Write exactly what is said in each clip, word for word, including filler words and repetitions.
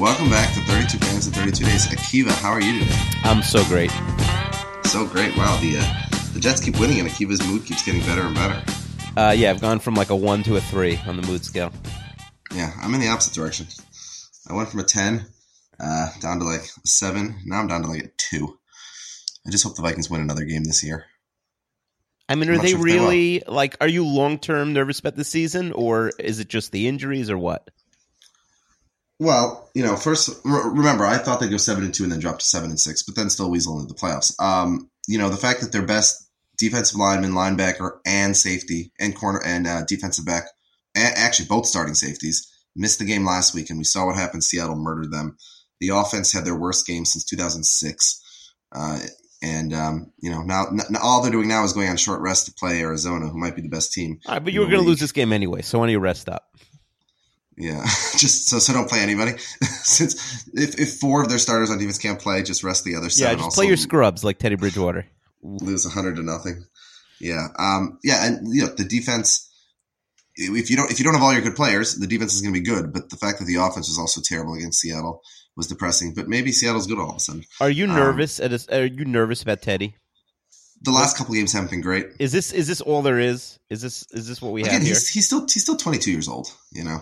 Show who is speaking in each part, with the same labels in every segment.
Speaker 1: Welcome back to thirty-two Fantasy in thirty-two Days. Akiva, how are you today?
Speaker 2: I'm so great.
Speaker 1: So great. Wow, the uh, the Jets keep winning and Akiva's mood keeps getting better and better.
Speaker 2: Uh, yeah, I've gone from like a one to a three on the mood scale.
Speaker 1: Yeah, I'm in the opposite direction. I went from a ten uh, down to like a seven. Now I'm down to like a two. I just hope the Vikings win another game this year.
Speaker 2: I mean, are they really, like, are you long-term nervous about the season, or is it just the injuries, or what?
Speaker 1: Well, you know, first, r- remember, I thought they'd go seven and two and then drop to seven and six, but then still weasel into the playoffs. Um, you know, the fact that their best defensive lineman, linebacker, and safety, and corner, and uh, defensive back, and actually both starting safeties, missed the game last week, and we saw what happened. Seattle murdered them. The offense had their worst game since two thousand six. Uh, and, um, you know, now, now all they're doing now is going on short rest to play Arizona, who might be the best team.
Speaker 2: All right, but you were going to lose this game anyway, so why don't you rest up?
Speaker 1: Yeah, just so so don't play anybody. Since if, if four of their starters on defense can't play, just rest the other seven.
Speaker 2: Yeah, just
Speaker 1: also
Speaker 2: play your scrubs like Teddy Bridgewater.
Speaker 1: Lose a hundred to nothing. Yeah, um, yeah, and you know the defense. If you don't if you don't have all your good players, the defense is going to be good. But the fact that the offense was also terrible against Seattle was depressing. But maybe Seattle's good all of a sudden.
Speaker 2: Are you nervous? Um, at a, are you nervous about Teddy?
Speaker 1: The last couple games haven't been great.
Speaker 2: Is this is this all there is? Is this is this what we
Speaker 1: Again,
Speaker 2: have here?
Speaker 1: He's, he's still he's still twenty-two years old. You know.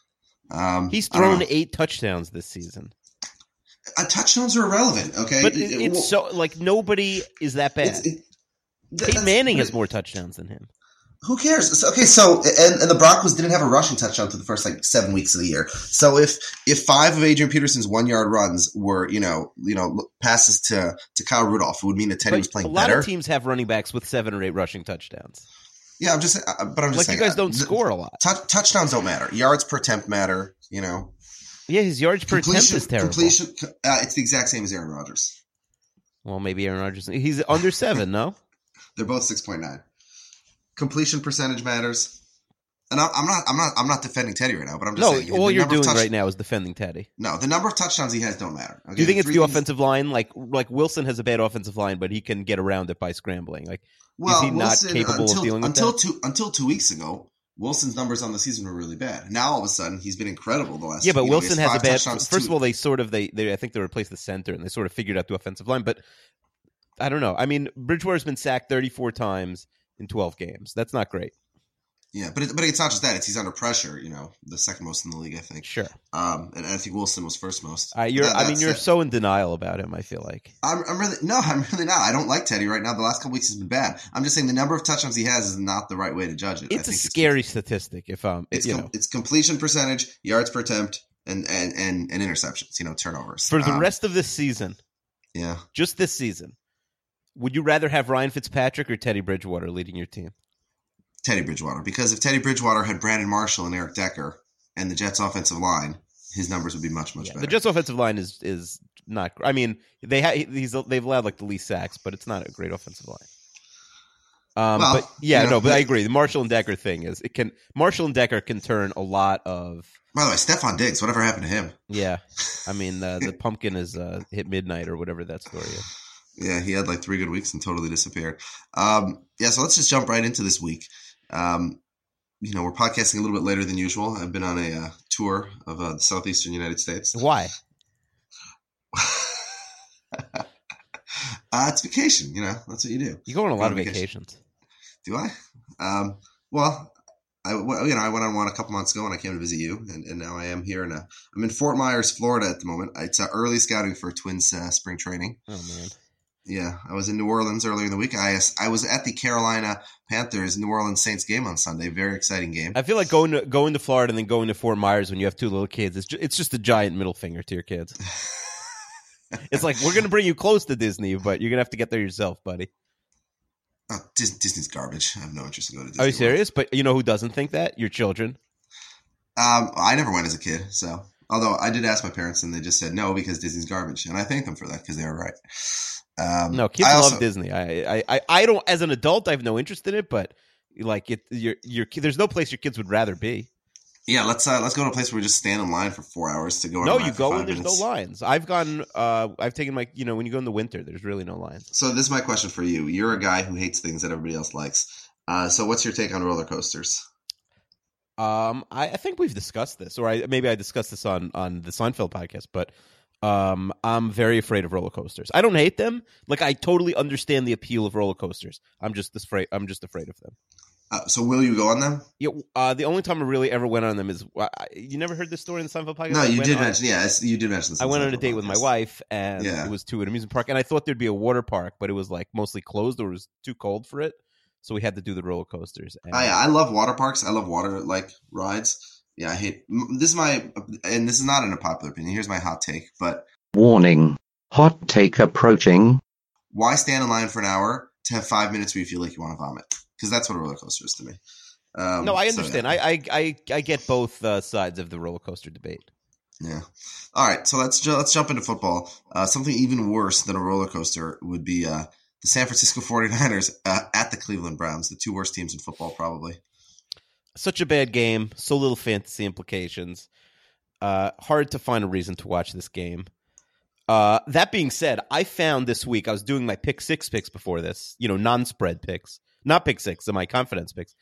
Speaker 1: Um,
Speaker 2: He's thrown eight touchdowns this season.
Speaker 1: Uh, touchdowns are irrelevant, okay?
Speaker 2: But it, it's well, so like nobody is that bad. It, Peyton Manning has more touchdowns than him.
Speaker 1: Who cares? So, okay, so and, and the Broncos didn't have a rushing touchdown for the first like seven weeks of the year. So if if five of Adrian Peterson's one yard runs were you know you know passes to to Kyle Rudolph, it would mean that Teddy
Speaker 2: but
Speaker 1: was playing
Speaker 2: better. A lot
Speaker 1: better.
Speaker 2: of teams have running backs with seven or eight rushing touchdowns.
Speaker 1: Yeah, I'm just, uh, but I'm just
Speaker 2: like
Speaker 1: saying,
Speaker 2: you guys don't
Speaker 1: uh,
Speaker 2: score a lot.
Speaker 1: T- touchdowns don't matter. Yards per attempt matter. You know.
Speaker 2: Yeah, his yards per attempt is terrible.
Speaker 1: Completion, uh, it's the exact same as Aaron Rodgers.
Speaker 2: Well, maybe Aaron Rodgers. He's under seven, no?
Speaker 1: They're both six point nine. Completion percentage matters. And I'm not, I'm not, I'm not defending Teddy right now, but I'm just
Speaker 2: no,
Speaker 1: saying.
Speaker 2: No, all you're doing
Speaker 1: touch-
Speaker 2: right now is defending Teddy.
Speaker 1: No, the number of touchdowns he has don't matter. Okay?
Speaker 2: Do you think it's
Speaker 1: Three
Speaker 2: the
Speaker 1: things-
Speaker 2: offensive line? Like, like Wilson has a bad offensive line, but he can get around it by scrambling. Like,
Speaker 1: well,
Speaker 2: is he
Speaker 1: Wilson,
Speaker 2: not capable
Speaker 1: until,
Speaker 2: of dealing with
Speaker 1: until
Speaker 2: that?
Speaker 1: Two, until two weeks ago, Wilson's numbers on the season were really bad. Now all of a sudden he's been incredible the last.
Speaker 2: Yeah, but
Speaker 1: you
Speaker 2: Wilson
Speaker 1: know,
Speaker 2: has a bad. First
Speaker 1: two.
Speaker 2: of all, they sort of they, they I think they replaced the center and they sort of figured out the offensive line. But I don't know. I mean, Bridgewater's been sacked thirty-four times in twelve games. That's not great.
Speaker 1: Yeah, but it, but it's not just that. It's he's under pressure. You know, the second most in the league, I think.
Speaker 2: Sure.
Speaker 1: Um, and I think Wilson was first most.
Speaker 2: Uh, you're.
Speaker 1: That,
Speaker 2: I mean, you're
Speaker 1: that.
Speaker 2: so in denial about him. I feel like.
Speaker 1: I'm, I'm really no. I'm really not. I don't like Teddy right now. The last couple weeks has been bad. I'm just saying the number of touchdowns he has is not the right way to judge it.
Speaker 2: It's
Speaker 1: I
Speaker 2: a
Speaker 1: think
Speaker 2: scary
Speaker 1: it's,
Speaker 2: statistic. If um,
Speaker 1: it's
Speaker 2: you
Speaker 1: com-
Speaker 2: know,
Speaker 1: it's completion percentage, yards per attempt, and and and, and interceptions. You know, turnovers
Speaker 2: for the
Speaker 1: um,
Speaker 2: rest of this season.
Speaker 1: Yeah.
Speaker 2: Just this season, would you rather have Ryan Fitzpatrick or Teddy Bridgewater leading your team?
Speaker 1: Teddy Bridgewater, because if Teddy Bridgewater had Brandon Marshall and Eric Decker and the Jets' offensive line, his numbers would be much much
Speaker 2: yeah,
Speaker 1: better.
Speaker 2: The Jets' offensive line is is not. I mean, they ha- he's they've allowed like the least sacks, but it's not a great offensive line. Um,
Speaker 1: well,
Speaker 2: but yeah,
Speaker 1: you know,
Speaker 2: no, but I agree. The Marshall and Decker thing is it can Marshall and Decker can turn a lot of.
Speaker 1: By the way, Stephon Diggs, whatever happened to him?
Speaker 2: Yeah, I mean uh, the pumpkin is uh, hit midnight or whatever that story is.
Speaker 1: Yeah, he had like three good weeks and totally disappeared. Um, yeah, so let's just jump right into this week. Um, you know, we're podcasting a little bit later than usual. I've been on a uh, tour of uh, the southeastern United States.
Speaker 2: Why?
Speaker 1: uh, it's vacation, you know. That's what you do.
Speaker 2: You go on a
Speaker 1: go
Speaker 2: lot
Speaker 1: on
Speaker 2: of
Speaker 1: vacation.
Speaker 2: vacations.
Speaker 1: Do I? Um, well, I well, you know I went on one a couple months ago and I came to visit you, and, and now I am here. And I'm in Fort Myers, Florida at the moment. It's uh, early scouting for Twins uh, spring training.
Speaker 2: Oh man.
Speaker 1: Yeah, I was in New Orleans earlier in the week. I I was at the Carolina Panthers New Orleans Saints game on Sunday. Very exciting game.
Speaker 2: I feel like going to going to Florida and then going to Fort Myers when you have two little kids. It's just, it's just a giant middle finger to your kids. It's like we're gonna bring you close to Disney, but you're gonna have to get there yourself, buddy.
Speaker 1: Oh, Dis- Disney's garbage. I have no interest in going to Disney.
Speaker 2: Are you serious? World. But you know who doesn't think that? Your children.
Speaker 1: Um, I never went as a kid, so although I did ask my parents and they just said no because Disney's garbage, and I thank them for that because they were right. Um,
Speaker 2: no, kids
Speaker 1: I
Speaker 2: love
Speaker 1: also,
Speaker 2: Disney. I, I, I, I don't. As an adult, I have no interest in it. But like, it, your, your, there's no place your kids would rather be.
Speaker 1: Yeah, let's uh, let's go to a place where we just stand in line for four hours to go.
Speaker 2: No, you go and there's
Speaker 1: minutes.
Speaker 2: no lines. I've gone. Uh, I've taken my. You know, when you go in the winter, there's really no lines.
Speaker 1: So this is my question for you. You're a guy who hates things that everybody else likes. Uh, so what's your take on roller coasters?
Speaker 2: Um, I, I think we've discussed this, or I, maybe I discussed this on, on the Seinfeld podcast, but um, I'm very afraid of roller coasters. I don't hate them. Like, I totally understand the appeal of roller coasters. I'm just afraid. I'm just afraid of them.
Speaker 1: Uh, so will you go on them?
Speaker 2: Yeah. Uh, the only time I really ever went on them is uh, you never heard this story in the Seinfeld podcast.
Speaker 1: No,
Speaker 2: I
Speaker 1: you did
Speaker 2: on,
Speaker 1: mention. Yeah, you did mention this.
Speaker 2: I went on a date
Speaker 1: podcast.
Speaker 2: with my wife, and
Speaker 1: yeah.
Speaker 2: it was to an amusement park, and I thought there'd be a water park, but it was like mostly closed, or it was too cold for it. So we had to do the roller coasters. And
Speaker 1: I I love water parks. I love water like rides. Yeah, I hate this is my and this is not an unpopular opinion. Here's my hot take, but
Speaker 3: warning, hot take approaching.
Speaker 1: Why stand in line for an hour to have five minutes where you feel like you want to vomit? Because that's what a roller coaster is to me. Um,
Speaker 2: no, I understand.
Speaker 1: So, yeah.
Speaker 2: I, I I I get both uh, sides of the roller coaster debate.
Speaker 1: Yeah. All right. So let's ju- let's jump into football. Uh, something even worse than a roller coaster would be uh, the San Francisco forty-niners uh, at the Cleveland Browns, the two worst teams in football, probably.
Speaker 2: Such a bad game. So little fantasy implications. Uh, hard to find a reason to watch this game. Uh, that being said, I found this week, I was doing my pick six picks before this, you know, non-spread picks, not pick six, my confidence picks.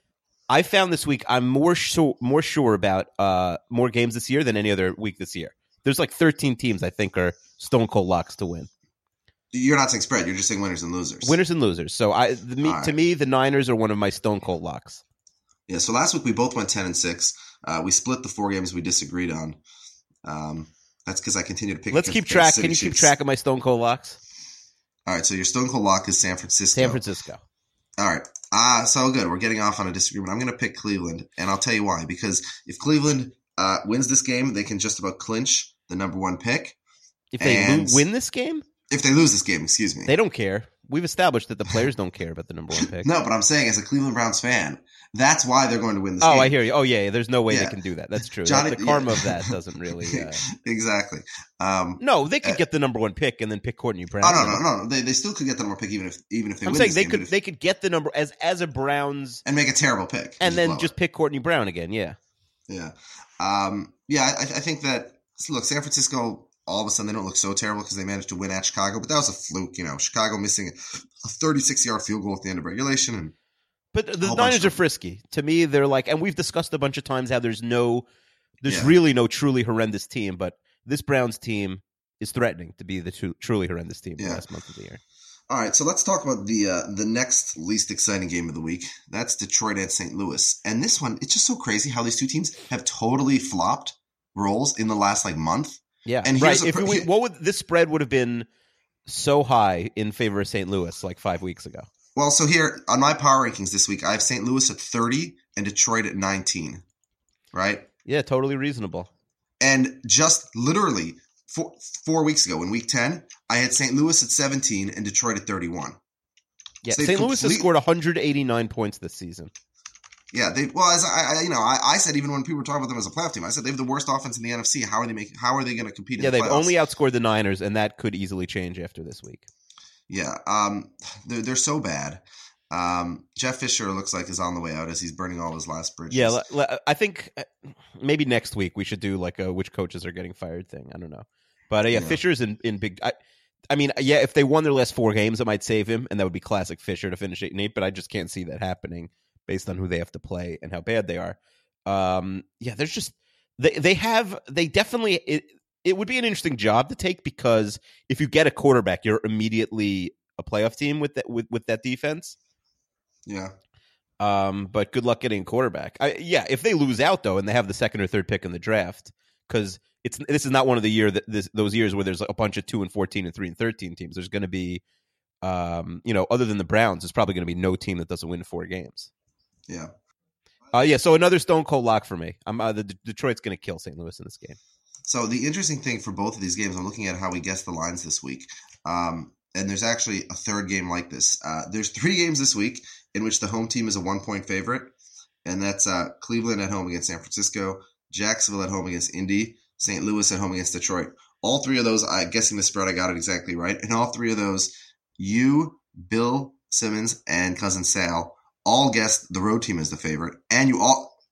Speaker 2: I found this week I'm more sure, more sure about uh, more games this year than any other week this year. There's like thirteen teams I think are stone cold locks to win.
Speaker 1: You're not saying spread. You're just saying winners and losers.
Speaker 2: Winners and losers. So I, the, me, right. to me, the Niners are one of my stone cold locks.
Speaker 1: Yeah. So last week we both went ten and six. Uh, we split the four games we disagreed on. Um, that's because I continue to pick.
Speaker 2: Let's keep track. Can you keep track of my stone cold locks?
Speaker 1: All right. So your stone cold lock is San Francisco.
Speaker 2: San Francisco.
Speaker 1: All right. Ah, uh, so good. We're getting off on a disagreement. I'm going to pick Cleveland, and I'll tell you why. Because if Cleveland uh, wins this game, they can just about clinch the number one pick.
Speaker 2: If they lo- win this game?
Speaker 1: If they lose this game, excuse me.
Speaker 2: They don't care. We've established that the players don't care about the number one pick.
Speaker 1: No, but I'm saying as a Cleveland Browns fan, that's why they're going to win this
Speaker 2: oh,
Speaker 1: game.
Speaker 2: Oh, I hear you. Oh, yeah, there's no way
Speaker 1: yeah.
Speaker 2: they can do that. That's true.
Speaker 1: Johnny,
Speaker 2: the karma
Speaker 1: yeah.
Speaker 2: of that doesn't really... Uh...
Speaker 1: exactly. Um,
Speaker 2: no, they could uh, get the number one pick and then pick Courtney Brown.
Speaker 1: Oh, no, no, no. no. They, they still could get the number one pick even if even if they
Speaker 2: I'm
Speaker 1: win
Speaker 2: saying
Speaker 1: this
Speaker 2: they
Speaker 1: game,
Speaker 2: could
Speaker 1: if,
Speaker 2: they could get the number as as a Browns...
Speaker 1: And make a terrible pick.
Speaker 2: And then just it. pick Courtney Brown again, yeah.
Speaker 1: Yeah. Um, yeah, I, I think that... Look, San Francisco... All of a sudden, they don't look so terrible because they managed to win at Chicago, but that was a fluke. You know, Chicago missing a thirty-six yard field goal at the end of regulation. And
Speaker 2: but the Niners are frisky. To me, they're like, and we've discussed a bunch of times how there's no, there's yeah. really no truly horrendous team, but this Browns team is threatening to be the tru- truly horrendous team yeah. the last month of the year.
Speaker 1: All right, so let's talk about the uh, the next least exciting game of the week. That's Detroit and Saint Louis, and this one, it's just so crazy how these two teams have totally flopped roles in the last like month.
Speaker 2: Yeah,
Speaker 1: and
Speaker 2: right.
Speaker 1: A,
Speaker 2: if we, what would this spread would have been so high in favor of Saint Louis like five weeks ago?
Speaker 1: Well, so here on my power rankings this week, I have Saint Louis at thirty and Detroit at nineteen. Right?
Speaker 2: Yeah, totally reasonable.
Speaker 1: And just literally four, four weeks ago, in week ten, I had Saint Louis at seventeen and Detroit at thirty-one.
Speaker 2: Yeah, so Saint Louis has scored one hundred eighty-nine points this season.
Speaker 1: Yeah, they well as I, I you know I, I said even when people were talking about them as a playoff team, I said they have the worst offense in the N F C. How are they making? How are they going to compete?
Speaker 2: Yeah,
Speaker 1: in the
Speaker 2: they've
Speaker 1: playoffs?
Speaker 2: only outscored the Niners, and that could easily change after this week.
Speaker 1: Yeah, um, they're they're so bad. Um, Jeff Fisher looks like is on the way out as he's burning all his last bridges.
Speaker 2: Yeah, I think maybe next week we should do like a which coaches are getting fired thing. I don't know, but uh, yeah, yeah, Fisher's in in big. I, I mean, yeah, if they won their last four games, it might save him, and that would be classic Fisher to finish eight and eight. But I just can't see that happening based on who they have to play and how bad they are. Um, yeah, there's just they they have they definitely it, it would be an interesting job to take because if you get a quarterback, you're immediately a playoff team with that with, with that defense.
Speaker 1: Yeah.
Speaker 2: Um, but good luck getting a quarterback. I, yeah, if they lose out though, and they have the second or third pick in the draft, because it's this is not one of the year that this, those years where there's a bunch of two and fourteen and three and thirteen teams. There's going to be, um, you know, other than the Browns, there's probably going to be no team that doesn't win four games.
Speaker 1: Yeah.
Speaker 2: Uh, yeah. So another stone cold lock for me. I'm uh, the D- Detroit's going to kill Saint Louis in this game.
Speaker 1: So the interesting thing for both of these games, I'm looking at how we guessed the lines this week. Um, and there's actually a third game like this. Uh, there's three games this week in which the home team is a one-point favorite, and that's uh, Cleveland at home against San Francisco, Jacksonville at home against Indy, Saint Louis at home against Detroit. All three of those, I'm guessing the spread, I got it exactly right. And all three of those, you, Bill Simmons, and Cousin Sal all guessed the road team as the favorite. And you all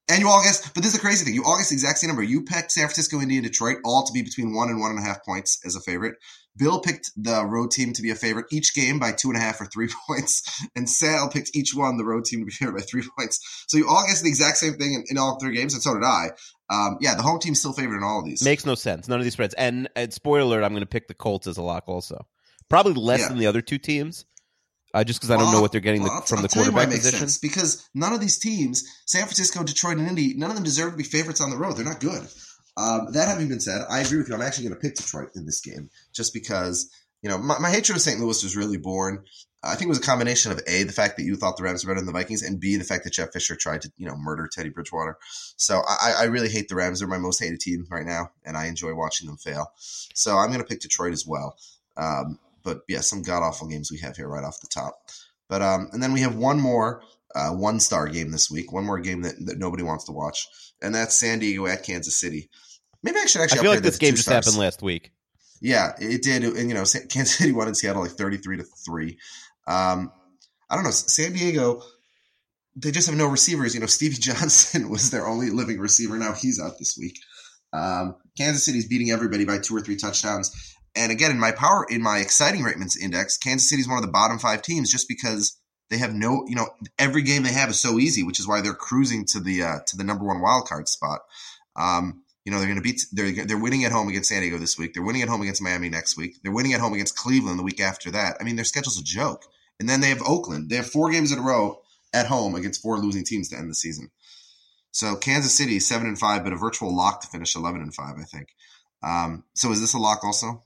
Speaker 1: And you all guessed, but this is a crazy thing. You all guessed the exact same number. You picked San Francisco, Indy, and Detroit all to be between one and one and a half points as a favorite. Bill picked the road team to be a favorite each game by two and a half or three points. And Sal picked each one, the road team, to be favored by three points. So you all guessed the exact same thing in, in all three games, and so did I. Um, yeah, the home team's still favored in all of these.
Speaker 2: Makes no sense. None of these spreads. And, and spoiler alert, I'm going to pick the Colts as a lock also. Probably less yeah. than the other two teams. Uh, just because I don't
Speaker 1: well,
Speaker 2: know what they're getting
Speaker 1: well,
Speaker 2: the, from
Speaker 1: I'll
Speaker 2: the
Speaker 1: tell you why
Speaker 2: quarterback
Speaker 1: it makes
Speaker 2: position.
Speaker 1: Sense, because none of these teams, San Francisco, Detroit, and Indy, none of them deserve to be favorites on the road. They're not good. Um, that having been said, I agree with you. I'm actually going to pick Detroit in this game just because, you know, my, my hatred of Saint Louis was really born. I think it was a combination of A, the fact that you thought the Rams were better than the Vikings, and B, the fact that Jeff Fisher tried to, you know, murder Teddy Bridgewater. So I, I really hate the Rams. They're my most hated team right now, and I enjoy watching them fail. So I'm going to pick Detroit as well. Um, but yeah, some god-awful games we have here right off the top. But um, and then we have one more uh, one-star game this week, one more game that, that nobody wants to watch, and that's San Diego at Kansas City. Maybe I should actually.
Speaker 2: I feel like
Speaker 1: this
Speaker 2: game just
Speaker 1: stars. happened
Speaker 2: last week.
Speaker 1: Yeah, it did, and you know, Kansas City won in Seattle like thirty-three to three. Um, I don't know, San Diego. They just have no receivers. You know, Stevie Johnson was their only living receiver. Now he's out this week. Um, Kansas City's beating everybody by two or three touchdowns. And again, in my power, in my exciting ratements index, Kansas City is one of the bottom five teams just because they have no, you know, every game they have is so easy, which is why they're cruising to the uh, to the number one wild card spot. Um, you know, they're going to beat, they're they're winning at home against San Diego this week. They're winning at home against Miami next week. They're winning at home against Cleveland the week after that. I mean, their schedule's a joke. And then they have Oakland. They have four games in a row at home against four losing teams to end the season. So Kansas City seven and five, but a virtual lock to finish eleven and five, I think. Um, so is this a lock also?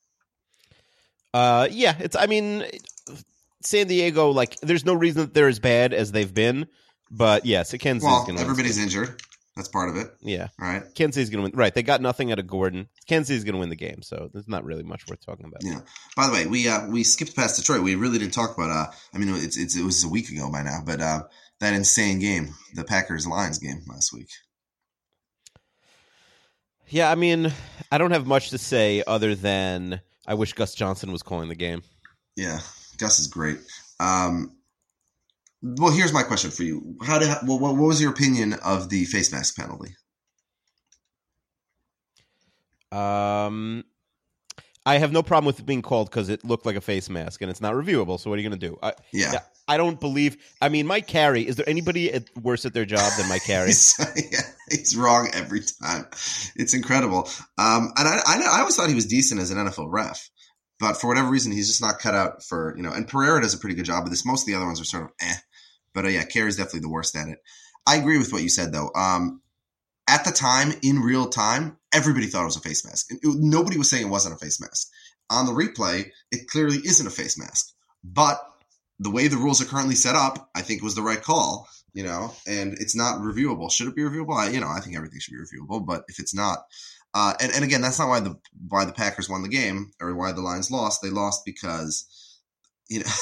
Speaker 2: Uh, yeah, it's. I mean, San Diego. Like, there's no reason that they're as bad as they've been. But yes, yeah, so Kansas
Speaker 1: well,
Speaker 2: is going to.
Speaker 1: Everybody's injured. That's part of it.
Speaker 2: Yeah.
Speaker 1: All right.
Speaker 2: Kansas City's going to win. Right. They got nothing out of Gordon. Kansas City's going to win the game, so there's not really much worth talking about.
Speaker 1: Yeah. By the way, we uh, we skipped past Detroit. We really didn't talk about. Uh, I mean, it's, it's it was a week ago by now, but uh, that insane game, the Packers-Lions game last week.
Speaker 2: Yeah, I mean, I don't have much to say other than I wish Gus Johnson was calling the game.
Speaker 1: Yeah, Gus is great. Um, well, here's my question for you: How did well, what was your opinion of the face mask penalty?
Speaker 2: Um, I have no problem with it being called because it looked like a face mask and it's not reviewable. So what are you going to do? I,
Speaker 1: yeah.
Speaker 2: I don't believe. I mean, Mike Carey. Is there anybody at, worse at their job than Mike Carey?
Speaker 1: he's, yeah, he's wrong every time. It's incredible. Um, and I, I, I always thought he was decent as an N F L ref. But for whatever reason, he's just not cut out for, you know, and Pereira does a pretty good job of this. Most of the other ones are sort of eh. But uh, yeah, Carey's definitely the worst at it. I agree with what you said, though. Um, at the time, in real time, everybody thought it was a face mask. It, it, nobody was saying it wasn't a face mask. On the replay, it clearly isn't a face mask. But the way the rules are currently set up, I think was the right call, you know, and it's not reviewable. Should it be reviewable? I, you know, I think everything should be reviewable. But if it's not, Uh, and, and again, that's not why the why the Packers won the game or why the Lions lost. They lost because, you know,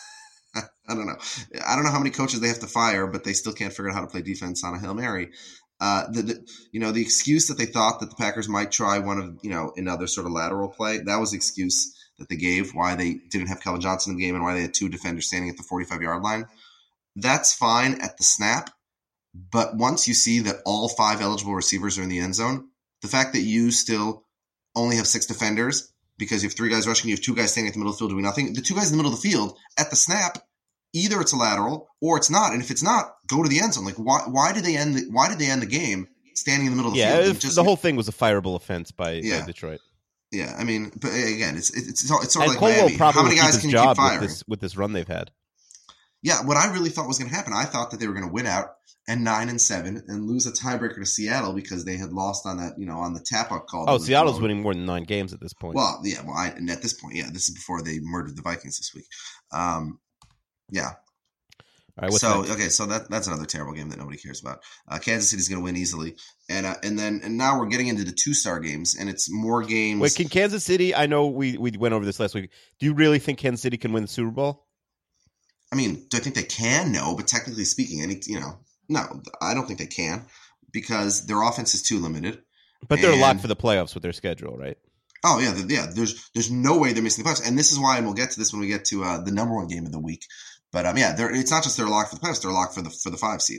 Speaker 1: I don't know. I don't know how many coaches they have to fire, but they still can't figure out how to play defense on a Hail Mary. Uh, the, the you know the excuse that they thought that the Packers might try one of you know another sort of lateral play, that was the excuse that they gave why they didn't have Calvin Johnson in the game and why they had two defenders standing at the forty-five yard line. That's fine at the snap, but once you see that all five eligible receivers are in the end zone, the fact that you still only have six defenders because you have three guys rushing, you have two guys standing at the middle of the field doing nothing. The two guys in the middle of the field at the snap, either it's a lateral or it's not. And if it's not, go to the end zone. Like why? Why did they end? The, why did they end the game standing in the middle of the
Speaker 2: yeah,
Speaker 1: field?
Speaker 2: Yeah, the whole thing was a fireable offense by,
Speaker 1: yeah.
Speaker 2: by Detroit.
Speaker 1: Yeah, I mean, but again, it's it's it's, it's sort
Speaker 2: and
Speaker 1: of like
Speaker 2: Colwell
Speaker 1: Miami. How many guys can you keep firing
Speaker 2: with this, with this run they've had?
Speaker 1: Yeah, what I really thought was going to happen, I thought that they were going to win out and nine and seven and lose a tiebreaker to Seattle because they had lost on that, you know, on the tap-up call.
Speaker 2: Oh, Seattle's winning more than nine games at this point.
Speaker 1: Well, yeah, well, I, and at this point, yeah, this is before they murdered the Vikings this week. Um, yeah.
Speaker 2: All right, what's
Speaker 1: so
Speaker 2: next?
Speaker 1: okay, so that that's another terrible game that nobody cares about. Uh, Kansas City's going to win easily, and uh, and then and now we're getting into the two-star games, and it's more games.
Speaker 2: Wait, can Kansas City? I know we we went over this last week. Do you really think Kansas City can win the Super Bowl?
Speaker 1: I mean, do I think they can? No, but technically speaking, any you know, no, I don't think they can because their offense is too limited.
Speaker 2: But they're
Speaker 1: and,
Speaker 2: locked for the playoffs with their schedule, right?
Speaker 1: Oh yeah, yeah. There's there's no way they're missing the playoffs, and this is why, and we'll get to this when we get to uh, the number one game of the week. But um, yeah, it's not just they're locked for the playoffs; they're locked for the for the five seed.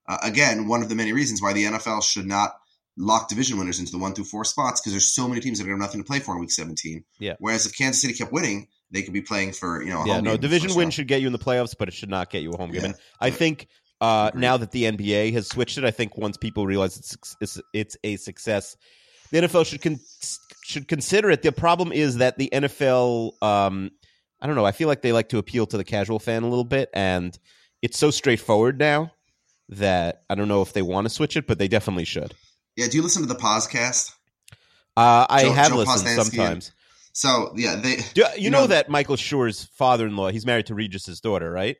Speaker 1: uh, again, one of the many reasons why the N F L should not lock division winners into the one through four spots, because there's so many teams that have nothing to play for in week seventeen.
Speaker 2: Yeah.
Speaker 1: Whereas if Kansas City kept winning, they could be playing for, you know, a
Speaker 2: yeah,
Speaker 1: home
Speaker 2: no,
Speaker 1: game.
Speaker 2: division win should get you in the playoffs, but it should not get you a home game.
Speaker 1: Yeah.
Speaker 2: And I think uh, now that the N B A has switched it, I think once people realize it's it's, it's a success, the N F L should con- should consider it. The problem is that the N F L, um, I don't know, I feel like they like to appeal to the casual fan a little bit, and it's so straightforward now that I don't know if they want to switch it, but they definitely should.
Speaker 1: Yeah, do you listen to the podcast?
Speaker 2: Uh, I
Speaker 1: Joe,
Speaker 2: have
Speaker 1: Joe
Speaker 2: listened
Speaker 1: Posnanski
Speaker 2: sometimes.
Speaker 1: And, so, yeah, they...
Speaker 2: Do, you, you know, know that Michael Schur's father-in-law, he's married to Regis's daughter, right?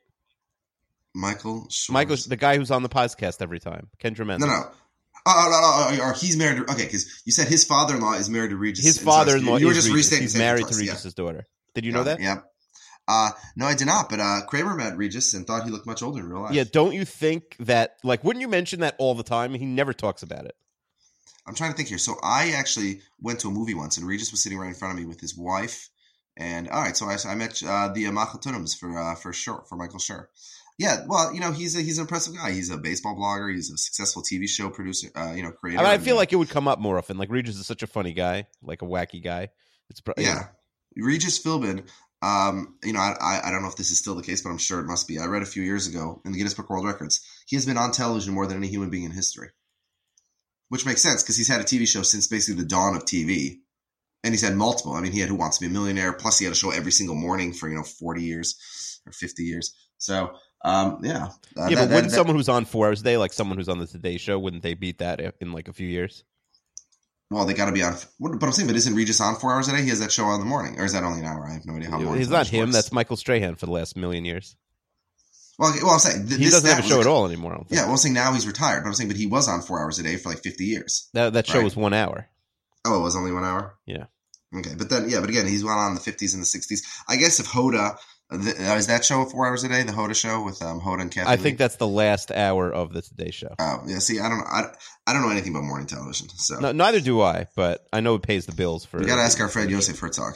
Speaker 1: Michael Schur?
Speaker 2: Michael, the guy who's on the podcast every time. Kendra Mendes.
Speaker 1: No, no. Oh, no, no, or he's married to... Okay, because you said his father-in-law is married to Regis.
Speaker 2: His father-in-law
Speaker 1: you were
Speaker 2: is
Speaker 1: just
Speaker 2: Regis.
Speaker 1: restating
Speaker 2: He's married
Speaker 1: twice,
Speaker 2: to Regis's
Speaker 1: yeah.
Speaker 2: daughter. Did you know that?
Speaker 1: Yeah. Uh, no, I did not, but uh, Kramer met Regis and thought he looked much older in real life.
Speaker 2: Yeah, don't you think that... Like, wouldn't you mention that all the time? He never talks about it.
Speaker 1: I'm trying to think here. So I actually went to a movie once, and Regis was sitting right in front of me with his wife. And all right, so I, I met uh, the uh, Machatunims for uh, for sure for Michael Schur. Yeah, well, you know, he's a, he's an impressive guy. He's a baseball blogger. He's a successful T V show producer. Uh, you know, creator.
Speaker 2: I, mean, I feel
Speaker 1: and,
Speaker 2: like it would come up more often. Like Regis is such a funny guy, like a wacky guy. It's pro-
Speaker 1: yeah, yeah. Regis Philbin. Um, you know, I, I I don't know if this is still the case, but I'm sure it must be. I read a few years ago in the Guinness Book of World Records. He has been on television more than any human being in history. Which makes sense because he's had a T V show since basically the dawn of T V. And he's had multiple. I mean, he had Who Wants to Be a Millionaire, plus he had a show every single morning for, you know, forty years or fifty years. So, um, yeah.
Speaker 2: yeah,
Speaker 1: Uh, that,
Speaker 2: but
Speaker 1: that,
Speaker 2: wouldn't
Speaker 1: that,
Speaker 2: someone who's on Four Hours a Day, like someone who's on the Today Show, wouldn't they beat that in like a few years?
Speaker 1: Well, they got to be on. But I'm saying, but isn't Regis on Four Hours a Day? He has that show in the morning. Or is that only an hour? I have no idea how long.
Speaker 2: He's not him. Works. That's Michael Strahan for the last million years.
Speaker 1: Well, okay, well, I'm saying th-
Speaker 2: he
Speaker 1: this,
Speaker 2: doesn't have a show
Speaker 1: like,
Speaker 2: at all anymore. I don't think.
Speaker 1: Yeah, well, I'm saying now he's retired, but I'm saying, but he was on Four Hours a Day for like fifty years.
Speaker 2: That that show
Speaker 1: right?
Speaker 2: was one hour.
Speaker 1: Oh, it was only one hour.
Speaker 2: Yeah.
Speaker 1: Okay, but then yeah, but again, he's well on in the fifties and the sixties. I guess if Hoda the, uh, is that show Four Hours a Day, the Hoda show with um, Hoda and Kathy.
Speaker 2: I
Speaker 1: Lee?
Speaker 2: think that's the last hour of the Today Show.
Speaker 1: Oh yeah, see, I don't know, I, I don't know anything about morning television, so
Speaker 2: no, neither do I. But I know it pays the bills for.
Speaker 1: We got to ask our friend Yosef Herzog.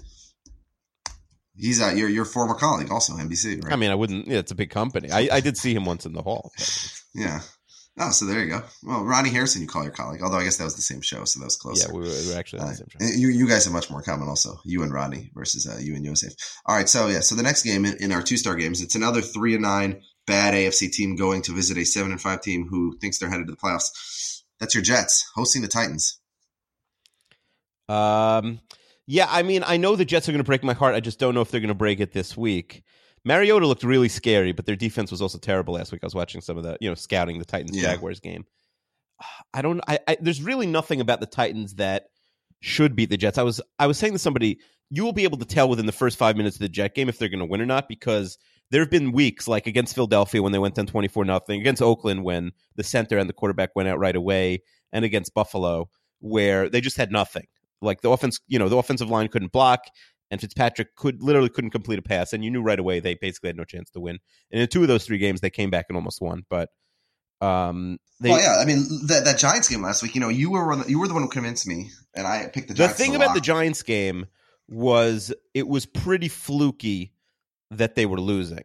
Speaker 1: He's uh, your your former colleague, also N B C, right?
Speaker 2: I mean, I wouldn't. Yeah, it's a big company. I, I did see him once in the hall. But.
Speaker 1: Yeah. Oh, so there you go. Well, Ronnie Harrison, you call your colleague. Although I guess that was the same show, so that was closer.
Speaker 2: Yeah, we were, we were actually on the same show.
Speaker 1: Uh, you you guys have much more common, also. You and Ronnie versus uh, you and Yosef. All right, so yeah, so the next game in, in our two star games, it's another three and nine bad A F C team going to visit a seven and five team who thinks they're headed to the playoffs. That's your Jets hosting the Titans.
Speaker 2: Um. Yeah, I mean, I know the Jets are going to break my heart. I just don't know if they're going to break it this week. Mariota looked really scary, but their defense was also terrible last week. I was watching some of the, you know, scouting the Titans-Jaguars yeah. game. I don't. I, I there's really nothing about the Titans that should beat the Jets. I was I was saying to somebody, you will be able to tell within the first five minutes of the Jet game if they're going to win or not, because there have been weeks like against Philadelphia when they went down twenty-four nothing, against Oakland when the center and the quarterback went out right away, and against Buffalo where they just had nothing. Like the offense, you know, the offensive line couldn't block, and Fitzpatrick could literally couldn't complete a pass, and you knew right away they basically had no chance to win. And in two of those three games, they came back and almost won. But um, they,
Speaker 1: well, yeah, I mean that that Giants game last week, you know, you were you were the one who convinced me, and I picked the Giants.
Speaker 2: The thing about the Giants game was it was pretty fluky that they were losing.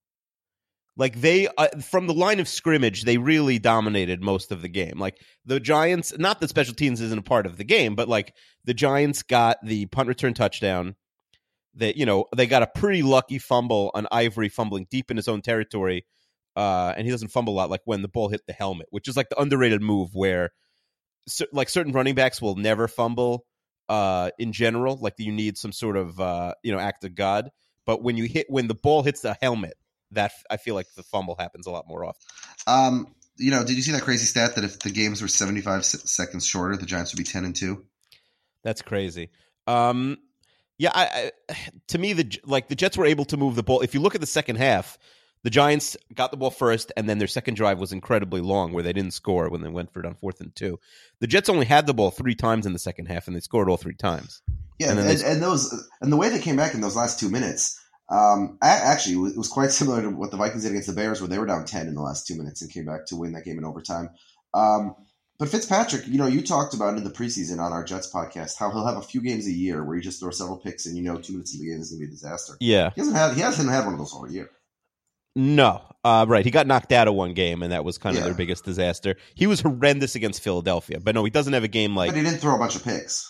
Speaker 2: Like they, uh, from the line of scrimmage, they really dominated most of the game. Like the Giants, not that special teams isn't a part of the game, but like the Giants got the punt return touchdown. That, you know, they got a pretty lucky fumble on Ivory fumbling deep in his own territory, uh, and he doesn't fumble a lot. Like when the ball hit the helmet, which is like the underrated move where, so, like certain running backs will never fumble uh, in general. Like you need some sort of uh, you know act of God, but when you hit when the ball hits the helmet. That I feel like the fumble happens a lot more often.
Speaker 1: Um, you know, did you see that crazy stat that if the games were seventy-five s- seconds shorter, the Giants would be ten and two?
Speaker 2: That's crazy. Um, yeah, I, I, to me, the like the Jets were able to move the ball. If you look at the second half, the Giants got the ball first, and then their second drive was incredibly long, where they didn't score when they went for it on fourth and two. The Jets only had the ball three times in the second half, and they scored all three times.
Speaker 1: Yeah,
Speaker 2: and,
Speaker 1: and,
Speaker 2: they,
Speaker 1: and those and the way they came back in those last two minutes. Um, actually, it was quite similar to what the Vikings did against the Bears, where they were down ten in the last two minutes and came back to win that game in overtime. Um, but Fitzpatrick, you know, you talked about in the preseason on our Jets podcast how he'll have a few games a year where he just throws several picks, and you know, two minutes into the game is going to be a disaster.
Speaker 2: Yeah,
Speaker 1: he hasn't had he hasn't had one of those all year.
Speaker 2: No, uh, right. He got knocked out of one game, and that was kind of
Speaker 1: Yeah.
Speaker 2: their biggest disaster. He was horrendous against Philadelphia, but no, he doesn't have a game like
Speaker 1: But he didn't throw a bunch of picks.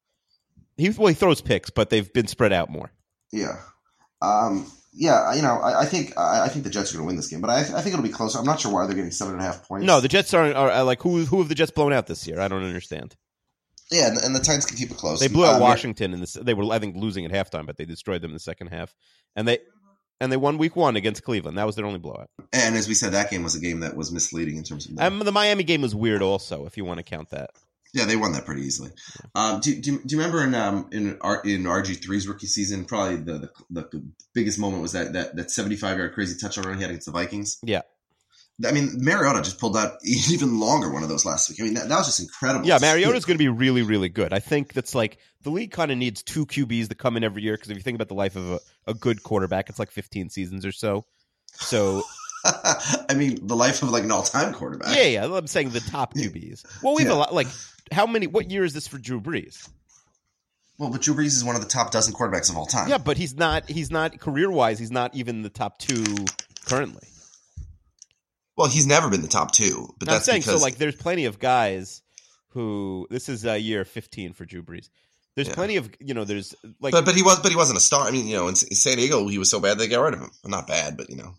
Speaker 2: he. Well, he throws picks, but they've been spread out more.
Speaker 1: Yeah. Um, yeah, you know, I, I think I, I think the Jets are going to win this game, but I, I think it'll be closer. I'm not sure why they're getting seven and a half points.
Speaker 2: No, the Jets aren't are, are like who who have the Jets blown out this year? I don't understand.
Speaker 1: Yeah, and, and the Titans can keep it close.
Speaker 2: They blew out
Speaker 1: Um,
Speaker 2: Washington in this. They were I think losing at halftime, but they destroyed them in the second half, and they and they won Week One against Cleveland. That was their only blowout.
Speaker 1: And as we said, that game was a game that was misleading in terms of. The,
Speaker 2: Um, the Miami game was weird, also, if you want to count that.
Speaker 1: yeah, they won that pretty easily. Um, do, do, do you remember in um, in R, in R G three's rookie season, probably the, the the biggest moment was that that that seventy-five yard crazy touchdown run he had against the Vikings.
Speaker 2: Yeah.
Speaker 1: I mean, Mariota just pulled out even longer one of those last week. I mean, that, that was just incredible.
Speaker 2: Yeah, Mariota's going to be really, really good. I think that's like the league kind of needs two Q Bs that come in every year because if you think about the life of a, a good quarterback, it's like fifteen seasons or so. So,
Speaker 1: I mean, the life of like an all time quarterback.
Speaker 2: yeah, yeah, I'm saying the top Q Bs. Well, we have
Speaker 1: Yeah.
Speaker 2: a lot. Like, how many? What year is this for Drew Brees?
Speaker 1: Well, but Drew Brees is one of the top dozen quarterbacks of all time.
Speaker 2: Yeah, but he's not. He's not career wise. He's not even the top two currently.
Speaker 1: Well, he's never been the top two, but
Speaker 2: I'm
Speaker 1: that's
Speaker 2: saying
Speaker 1: because
Speaker 2: so. Like, there's plenty of guys who this is uh, year fifteen for Drew Brees. There's
Speaker 1: Yeah.
Speaker 2: plenty of you know. There's like,
Speaker 1: but but he was but he wasn't a star. I mean, you know, in, in San Diego, he was so bad they got rid of him. Well, not bad, but you know,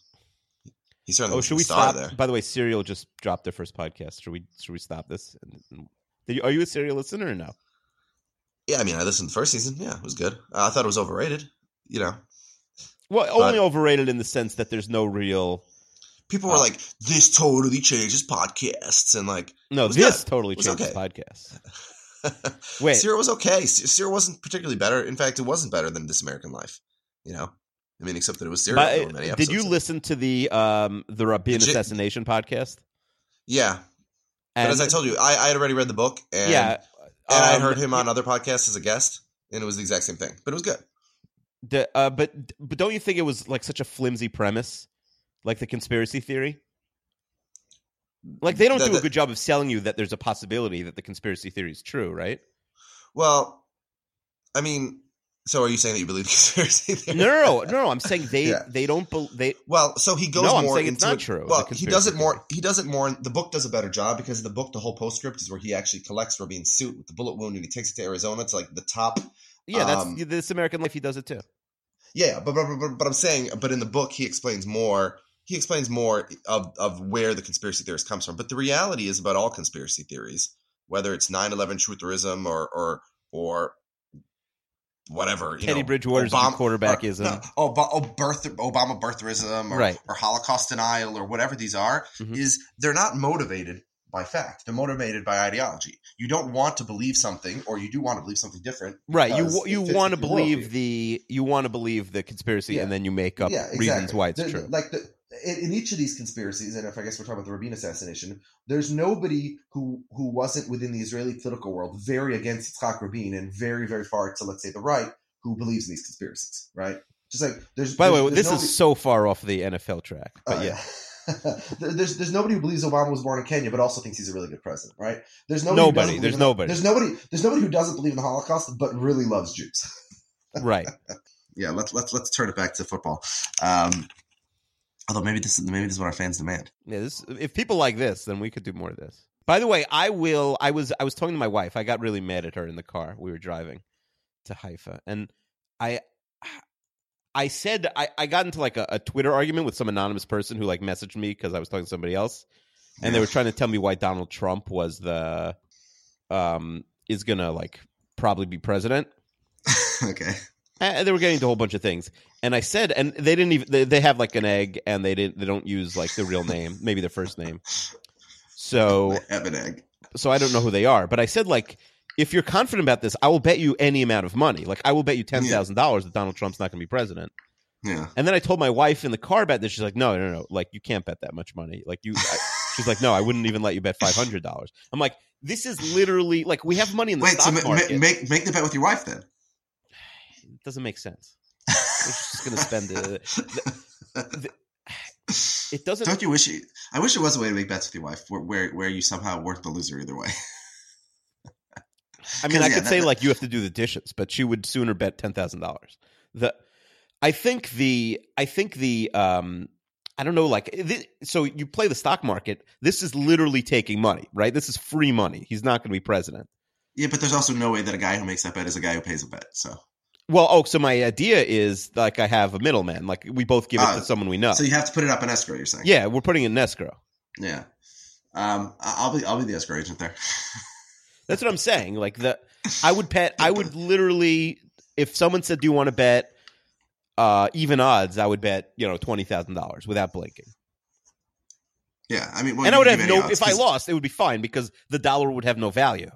Speaker 1: he certainly
Speaker 2: oh,
Speaker 1: was
Speaker 2: should
Speaker 1: a
Speaker 2: we
Speaker 1: star
Speaker 2: stop?
Speaker 1: there.
Speaker 2: By the way, Serial just dropped their first podcast. Should we? Should we stop this? Did you, are you a Serial listener or no?
Speaker 1: Yeah, I mean, I listened to the first season. Yeah, it was good. Uh, I thought it was overrated. You know,
Speaker 2: Well, only overrated in the sense that there's no real.
Speaker 1: people were
Speaker 2: Oh.
Speaker 1: like, "This totally changes podcasts," and like,
Speaker 2: No,
Speaker 1: it was
Speaker 2: this
Speaker 1: good.
Speaker 2: totally
Speaker 1: It was
Speaker 2: changes
Speaker 1: okay.
Speaker 2: podcasts. Wait.
Speaker 1: Serial was okay. Se- Serial wasn't particularly better. In fact, it wasn't better than This American Life. You know, I mean, except that it was Serial. There were
Speaker 2: But,
Speaker 1: many
Speaker 2: did you
Speaker 1: episodes of it.
Speaker 2: listen to the um the Rabin
Speaker 1: The J-
Speaker 2: assassination podcast?
Speaker 1: Yeah, but
Speaker 2: And,
Speaker 1: as I told you, I, I had already read the book, and
Speaker 2: yeah,
Speaker 1: and I
Speaker 2: um,
Speaker 1: heard him on other podcasts as a guest, and it was the exact same thing. But it was good.
Speaker 2: The, uh, but but don't you think it was like such a flimsy premise, like the conspiracy theory? Like they don't
Speaker 1: That-
Speaker 2: do a
Speaker 1: that-
Speaker 2: good job of selling you that there's a possibility that the conspiracy theory is true, right?
Speaker 1: Well, I mean, so are you saying that you believe conspiracy theory?
Speaker 2: No, no, no, no, no. I'm saying they
Speaker 1: Yeah.
Speaker 2: they don't bel they.
Speaker 1: Well, so he goes
Speaker 2: No, I'm
Speaker 1: more
Speaker 2: saying
Speaker 1: into
Speaker 2: it's not
Speaker 1: it-
Speaker 2: true,
Speaker 1: Well,
Speaker 2: the
Speaker 1: he does it
Speaker 2: conspiracy
Speaker 1: more.
Speaker 2: theory.
Speaker 1: He does it more. The book does a better job because the book, the whole postscript is where he actually collects Rabin's suit with the bullet wound and he takes it to Arizona to like the top.
Speaker 2: Yeah, that's
Speaker 1: Um,
Speaker 2: this American Life. He does it too.
Speaker 1: Yeah, but but, but but I'm saying, but in the book he explains more. He explains more of of where the conspiracy theorist comes from. But the reality is about all conspiracy theories, whether it's nine eleven trutherism or or or whatever. You
Speaker 2: Teddy
Speaker 1: know,
Speaker 2: Bridgewater's
Speaker 1: Obama,
Speaker 2: quarterbackism.
Speaker 1: Or, no, Ob- oh, birth, Obama birtherism or,
Speaker 2: Right.
Speaker 1: or Holocaust denial or whatever these are,
Speaker 2: Mhm.
Speaker 1: is they're not motivated by fact. They're motivated by ideology. You don't want to believe something, or you do want to believe something different.
Speaker 2: Right, you
Speaker 1: because
Speaker 2: wa- you
Speaker 1: it fits
Speaker 2: want to
Speaker 1: with your
Speaker 2: believe
Speaker 1: worldview.
Speaker 2: the you want to believe the conspiracy,
Speaker 1: Yeah.
Speaker 2: and then you make up
Speaker 1: Yeah,
Speaker 2: reasons
Speaker 1: exactly.
Speaker 2: why it's
Speaker 1: The-
Speaker 2: true.
Speaker 1: Like the, in, in each of these conspiracies, and if I guess we're talking about the Rabin assassination, there's nobody who who wasn't within the Israeli political world very against Yitzhak Rabin and very very far to, let's say, the right, who believes in these conspiracies. Right? Just like there's.
Speaker 2: By the
Speaker 1: there's,
Speaker 2: way,
Speaker 1: there's
Speaker 2: this
Speaker 1: nobody,
Speaker 2: is so far off the N F L track, but
Speaker 1: uh,
Speaker 2: yeah,
Speaker 1: there's there's nobody who believes Obama was born in Kenya, but also thinks he's a really good president, right? There's nobody.
Speaker 2: Nobody.
Speaker 1: Who doesn't
Speaker 2: There's
Speaker 1: believe in-
Speaker 2: nobody.
Speaker 1: There's nobody. There's nobody who doesn't believe in the Holocaust, but really loves Jews.
Speaker 2: right.
Speaker 1: Yeah, let's let's let's turn it back to football. Um, although maybe this is maybe this is what our fans demand.
Speaker 2: Yeah, this, if people like this, then we could do more of this. By the way, I will. I was I was talking to my wife. I got really mad at her in the car. We were driving to Haifa, and I I said I, I got into like a, a Twitter argument with some anonymous person who like messaged me because I was talking to somebody else, and they were trying to tell me why Donald Trump was the um is gonna like probably be president.
Speaker 1: Okay.
Speaker 2: And they were getting into a whole bunch of things, and I said, and they didn't even. They, they have like an egg, and they didn't. They don't use like the real name, maybe their first name. So,
Speaker 1: Have an egg.
Speaker 2: so I don't know who they are, but I said like, if you're confident about this, I will bet you any amount of money. Like, I will bet you ten thousand dollars that Donald Trump's not going to be president.
Speaker 1: Yeah.
Speaker 2: And then I told my wife in the car about this. She's like, no, no, no, like you can't bet that much money. Like you, I, she's like, no, I wouldn't even let you bet five hundred dollars. I'm like, this is literally like we have money in the
Speaker 1: Wait, so
Speaker 2: stock
Speaker 1: ma-
Speaker 2: market.
Speaker 1: ma- make make the bet with your wife then.
Speaker 2: It doesn't make sense. We're just going to spend the, the, the it doesn't.
Speaker 1: Don't you wish? You, I wish there was a way to make bets with your wife where where, where you somehow work the loser either way.
Speaker 2: I mean, I
Speaker 1: yeah,
Speaker 2: could
Speaker 1: that-
Speaker 2: say
Speaker 1: that-
Speaker 2: like you have to do the dishes, but she would sooner bet ten thousand dollars. The I think the I think the um I don't know, like, this, so you play the stock market. This is literally taking money, right? This is free money. He's not going to be president.
Speaker 1: Yeah, but there's also no way that a guy who makes that bet is a guy who pays a bet. So,
Speaker 2: well, oh, so my idea is like I have a middleman. Like we both give it uh, to someone we know.
Speaker 1: So you have to put it up in escrow. You're saying?
Speaker 2: Yeah, we're putting it in escrow.
Speaker 1: Yeah, um, I'll be I'll be the escrow agent there.
Speaker 2: That's what I'm saying. Like the I would bet. I would literally, if someone said, "Do you want to bet uh, even odds?" I would bet you know twenty thousand dollars without blinking.
Speaker 1: Yeah, I mean, well,
Speaker 2: and I would have no.
Speaker 1: Odds,
Speaker 2: if I lost, it would be fine because the dollar would have no value.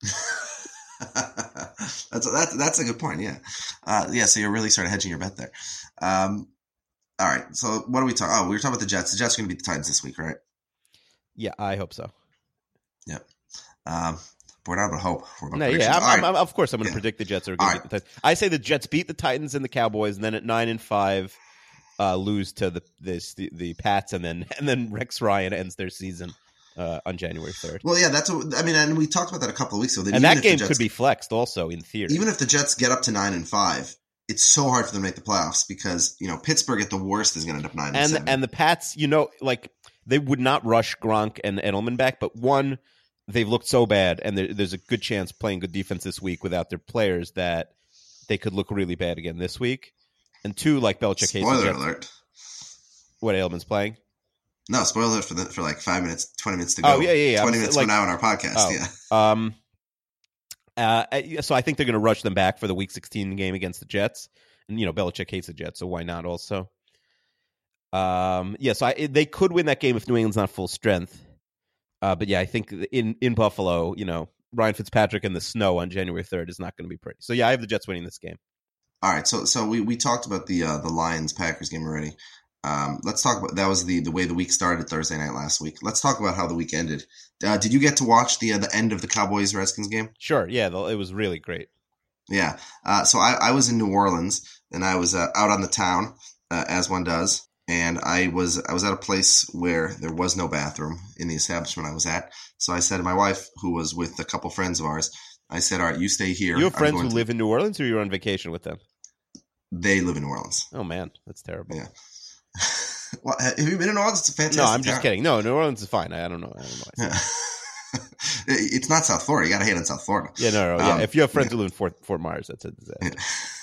Speaker 1: that's that's that's a good point. Yeah, uh, yeah. So you're really sort of hedging your bet there. Um, all right. So what are we talking? Oh, we were talking about the Jets. The Jets are going to beat the Titans this week, right?
Speaker 2: Yeah, I hope so.
Speaker 1: Yep. Um, but we're not about hope. We're about
Speaker 2: no, yeah. I'm,
Speaker 1: right.
Speaker 2: I'm, of course, I'm going to
Speaker 1: yeah.
Speaker 2: predict the Jets are going to beat the Titans. I say the Jets beat the Titans and the Cowboys, and then at nine and five, uh, lose to the this the, the Pats, and then and then Rex Ryan ends their season. Uh, on January third.
Speaker 1: Well, yeah, that's what I mean, and we talked about that a couple of weeks ago. That
Speaker 2: and that game
Speaker 1: Jets,
Speaker 2: could be flexed also in theory.
Speaker 1: Even if the Jets get up to nine and five, it's so hard for them to make the playoffs because you know Pittsburgh at the worst is going to end up nine and,
Speaker 2: and
Speaker 1: seven.
Speaker 2: And the Pats, you know, like they would not rush Gronk and Edelman back, but one, they've looked so bad, and there, there's a good chance playing good defense this week without their players that they could look really bad again this week. And two, like Belichick hates
Speaker 1: Spoiler alert.
Speaker 2: What Edelman's playing.
Speaker 1: No, spoiler for the, for like five minutes, twenty minutes to go.
Speaker 2: Oh yeah, yeah, yeah.
Speaker 1: Twenty minutes like, from now on our podcast.
Speaker 2: Oh,
Speaker 1: yeah.
Speaker 2: Um. Uh. So I think they're going to rush them back for the Week sixteen game against the Jets, and you know Belichick hates the Jets, so why not also? Um. Yeah. So I, they could win that game if New England's not full strength. Uh. But yeah, I think in in Buffalo, you know, Ryan Fitzpatrick in the snow on January third is not going to be pretty. So yeah, I have the Jets winning this game.
Speaker 1: All right. So so we we talked about the uh, the Lions Packers game already. Um, let's talk about that was the, the way the week started Thursday night last week. Let's talk about how the week ended. Uh, did you get to watch the uh, the end of the Cowboys Redskins game?
Speaker 2: Sure. Yeah, it was really great.
Speaker 1: Yeah. Uh, so I, I was in New Orleans and I was uh, out on the town uh, as one does, and I was I was at a place where there was no bathroom in the establishment I was at. So I said to my wife, who was with a couple friends of ours, I said, "All right, you stay here."
Speaker 2: You have friends who
Speaker 1: to-
Speaker 2: live in New Orleans, or you're on vacation with them?
Speaker 1: They live in New Orleans.
Speaker 2: Oh man, that's terrible.
Speaker 1: Yeah. Well, have you been in New Orleans? It's a fantastic.
Speaker 2: No, I'm just
Speaker 1: town.
Speaker 2: kidding. No, New Orleans is fine. I, I don't know. I don't know.
Speaker 1: Yeah. It's not South Florida. You got to hate on South Florida.
Speaker 2: Yeah, no, no. Yeah.
Speaker 1: Um,
Speaker 2: if you have friends
Speaker 1: yeah.
Speaker 2: who live in Fort Fort Myers, that's a disaster.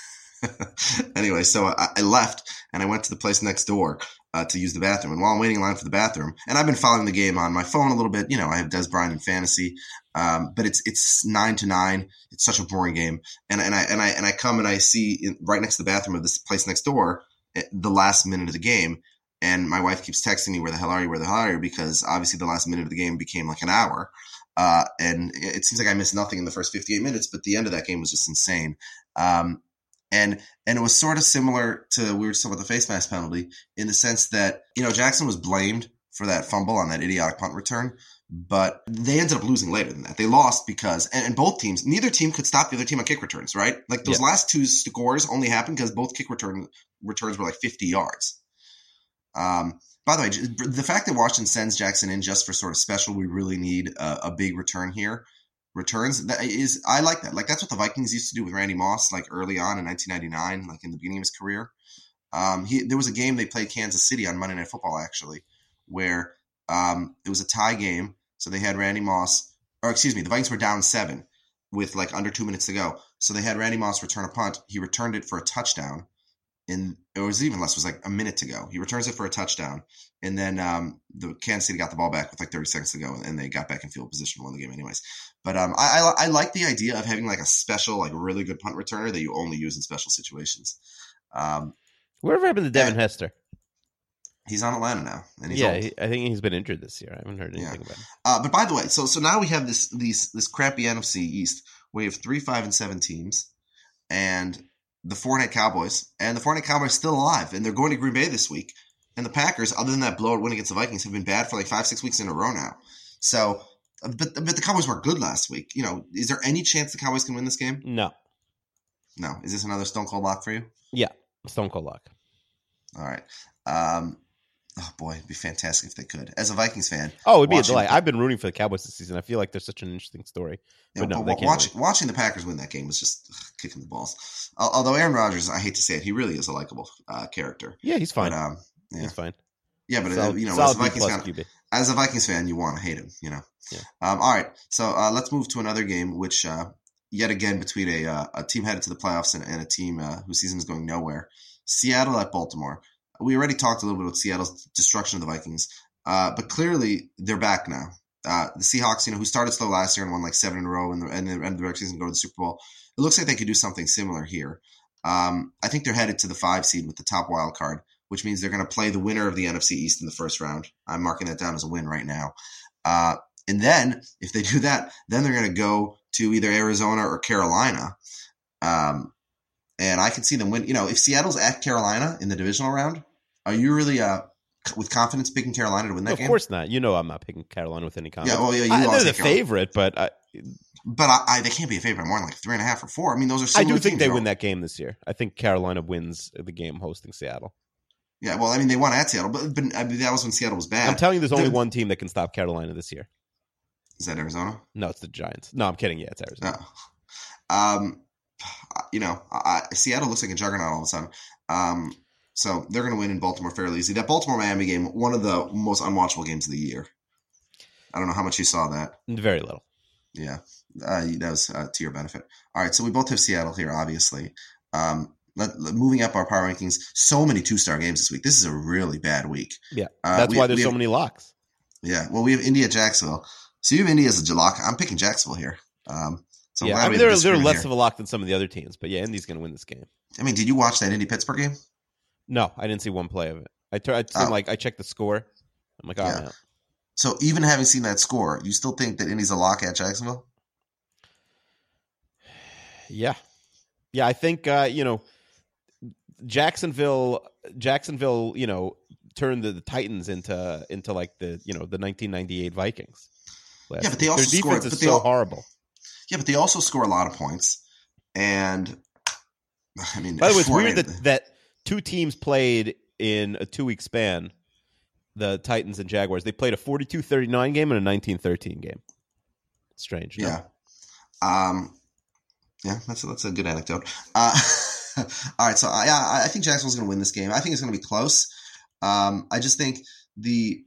Speaker 1: Yeah. Anyway, so I, I left and I went to the place next door uh, to use the bathroom. And while I'm waiting in line for the bathroom, and I've been following the game on my phone a little bit. You know, I have Des Bryant in fantasy, um, but it's it's nine to nine. It's such a boring game. And and I and I and I come and I see in, right next to the bathroom of this place next door the last minute of the game. And my wife keeps texting me, "Where the hell are you? Where the hell are you?" Because obviously the last minute of the game became like an hour. Uh, and it seems like I missed nothing in the first fifty-eight minutes, but the end of that game was just insane. Um, and and it was sort of similar to, we were just talking about the face mask penalty in the sense that, you know, Jackson was blamed for that fumble on that idiotic punt return, but they ended up losing later than that. They lost because, and, and both teams, neither team could stop the other team on kick returns, right? Like those
Speaker 2: Yeah.
Speaker 1: last two scores only happened because both kick return returns were like fifty yards. Um, by the way, the fact that Washington sends Jackson in just for sort of special, we really need a, a big return here. Returns that is, I like that. Like that's what the Vikings used to do with Randy Moss, like early on in nineteen ninety-nine, like in the beginning of his career. Um, he there was a game they played Kansas City on Monday Night Football actually, where um, it was a tie game. So they had Randy Moss, or excuse me, the Vikings were down seven with like under two minutes to go. So they had Randy Moss return a punt. He returned it for a touchdown. And it was even less, it was like a minute to go. He returns it for a touchdown. And then um, the Kansas City got the ball back with like thirty seconds to go, and they got back in field position to win the game anyways. But um, I, I, I like the idea of having like a special, like really good punt returner that you only use in special situations. Um,
Speaker 2: Whatever happened to Devin Hester?
Speaker 1: He's on Atlanta now. And he's
Speaker 2: Yeah,
Speaker 1: old.
Speaker 2: he, I think he's been injured this year. I haven't heard anything
Speaker 1: Yeah.
Speaker 2: about him.
Speaker 1: Uh, but by the way, so so now we have this these this crappy N F C East. We have three, five, and seven teams, and the four and eight Cowboys, and the four and eight Cowboys still alive, and they're going to Green Bay this week. And the Packers, other than that blowout win against the Vikings, have been bad for like five, six weeks in a row now. So, but but the Cowboys were good last week. You know, is there any chance the Cowboys can win this game?
Speaker 2: No.
Speaker 1: No. Is this another Stone Cold lock for you?
Speaker 2: Yeah, Stone Cold lock.
Speaker 1: All right. Um, oh boy, it'd be fantastic if they could. As a Vikings fan,
Speaker 2: Oh, it'd be a
Speaker 1: watching-
Speaker 2: delight. I've been rooting for the Cowboys this season. I feel like they're such an interesting story.
Speaker 1: Yeah,
Speaker 2: But no,
Speaker 1: but
Speaker 2: they
Speaker 1: wa-
Speaker 2: can't
Speaker 1: watch,
Speaker 2: win.
Speaker 1: watching the Packers win that game was just ugh, kicking the balls. Al- Although Aaron Rodgers, I hate to say it, he really is a likable uh, character.
Speaker 2: Yeah, he's fine.
Speaker 1: But um, yeah,
Speaker 2: He's fine.
Speaker 1: Yeah, but
Speaker 2: Solid,
Speaker 1: uh, you know,
Speaker 2: solid
Speaker 1: as a Vikings
Speaker 2: B plus
Speaker 1: fan,
Speaker 2: Q B.
Speaker 1: as a Vikings fan, you want to hate him. You know.
Speaker 2: Yeah.
Speaker 1: Um, all right, so uh, let's move to another game, which uh, yet again between a uh, a team headed to the playoffs and, and a team uh, whose season is going nowhere. Seattle at Baltimore. We already talked a little bit about Seattle's destruction of the Vikings, uh, but clearly they're back now. Uh, the Seahawks, you know, who started slow last year and won like seven in a row, and the and the end of the regular season go to the Super Bowl. It looks like they could do something similar here. Um, I think they're headed to the five seed with the top wild card, which means they're going to play the winner of the N F C East in the first round. I'm marking that down as a win right now. Uh, and then if they do that, then they're going to go to either Arizona or Carolina. Um, and I can see them win. You know, if Seattle's at Carolina in the divisional round, are you really uh, with confidence picking Carolina to win that
Speaker 2: no, of
Speaker 1: game?
Speaker 2: Of course not. You know I'm not picking Carolina with any confidence.
Speaker 1: Yeah, well, yeah, you
Speaker 2: I, they're the
Speaker 1: Carolina.
Speaker 2: favorite, but I,
Speaker 1: but I, I, they can't be a favorite more than like three and a half or four. I mean, those are
Speaker 2: I
Speaker 1: similar
Speaker 2: do think
Speaker 1: teams,
Speaker 2: they
Speaker 1: though.
Speaker 2: win that game this year. I think Carolina wins the game hosting Seattle.
Speaker 1: Yeah, well, I mean, they won at Seattle, but, but I mean, that was when Seattle was bad.
Speaker 2: I'm telling you, there's only
Speaker 1: The-
Speaker 2: one team that can stop Carolina this year.
Speaker 1: Is that Arizona?
Speaker 2: No, it's the Giants. No, I'm kidding. Yeah, it's Arizona.
Speaker 1: No. Um, you know, I, Seattle looks like a juggernaut all of a sudden. Um, so they're going to win in Baltimore fairly easy. That Baltimore-Miami game, one of the most unwatchable games of the year. I don't know how much you saw that.
Speaker 2: Very little.
Speaker 1: Yeah, uh, that was uh, to your benefit. All right, so we both have Seattle here, obviously. Um, let, let- moving up our power rankings, so many two-star games this week. This is a really bad week.
Speaker 2: Yeah,
Speaker 1: Uh,
Speaker 2: that's
Speaker 1: we-
Speaker 2: why there's
Speaker 1: we
Speaker 2: so
Speaker 1: have-
Speaker 2: many locks.
Speaker 1: Yeah, well, we have India, Jacksonville. So you have India as a lock. I'm picking Jacksonville here. Um, so
Speaker 2: Yeah,
Speaker 1: glad
Speaker 2: I
Speaker 1: we
Speaker 2: mean
Speaker 1: have
Speaker 2: they're
Speaker 1: this
Speaker 2: they're
Speaker 1: agreement
Speaker 2: less
Speaker 1: here.
Speaker 2: of a lock than some of the other teams, but yeah, Indy's going to win this game.
Speaker 1: I mean, did you watch that Indy Pittsburgh game?
Speaker 2: No, I didn't see one play of it. I tur- I seemed
Speaker 1: Oh.
Speaker 2: like I checked the score. I'm like, oh
Speaker 1: Yeah.
Speaker 2: man.
Speaker 1: So even having seen that score, you still think that Indy's a lock at Jacksonville?
Speaker 2: Yeah, yeah. I think uh, you know Jacksonville. Jacksonville, you know, turned the, the Titans into into like the you know the nineteen ninety-eight Vikings. last
Speaker 1: Yeah, but they
Speaker 2: year.
Speaker 1: also
Speaker 2: their
Speaker 1: scored-
Speaker 2: defense
Speaker 1: but
Speaker 2: is
Speaker 1: they
Speaker 2: so
Speaker 1: al-
Speaker 2: horrible.
Speaker 1: Yeah, but they also score a lot of points. And I mean,
Speaker 2: By the way, it's
Speaker 1: four
Speaker 2: weird
Speaker 1: and-
Speaker 2: that that two teams played in a two week span. The Titans and Jaguars. They played a forty-two thirty-nine game and a nineteen thirteen game. Strange. no?
Speaker 1: Yeah. Um, yeah, that's a, that's a good anecdote. Uh, all right, so I, I I think Jacksonville's going to win this game. I think it's going to be close. Um, I just think the,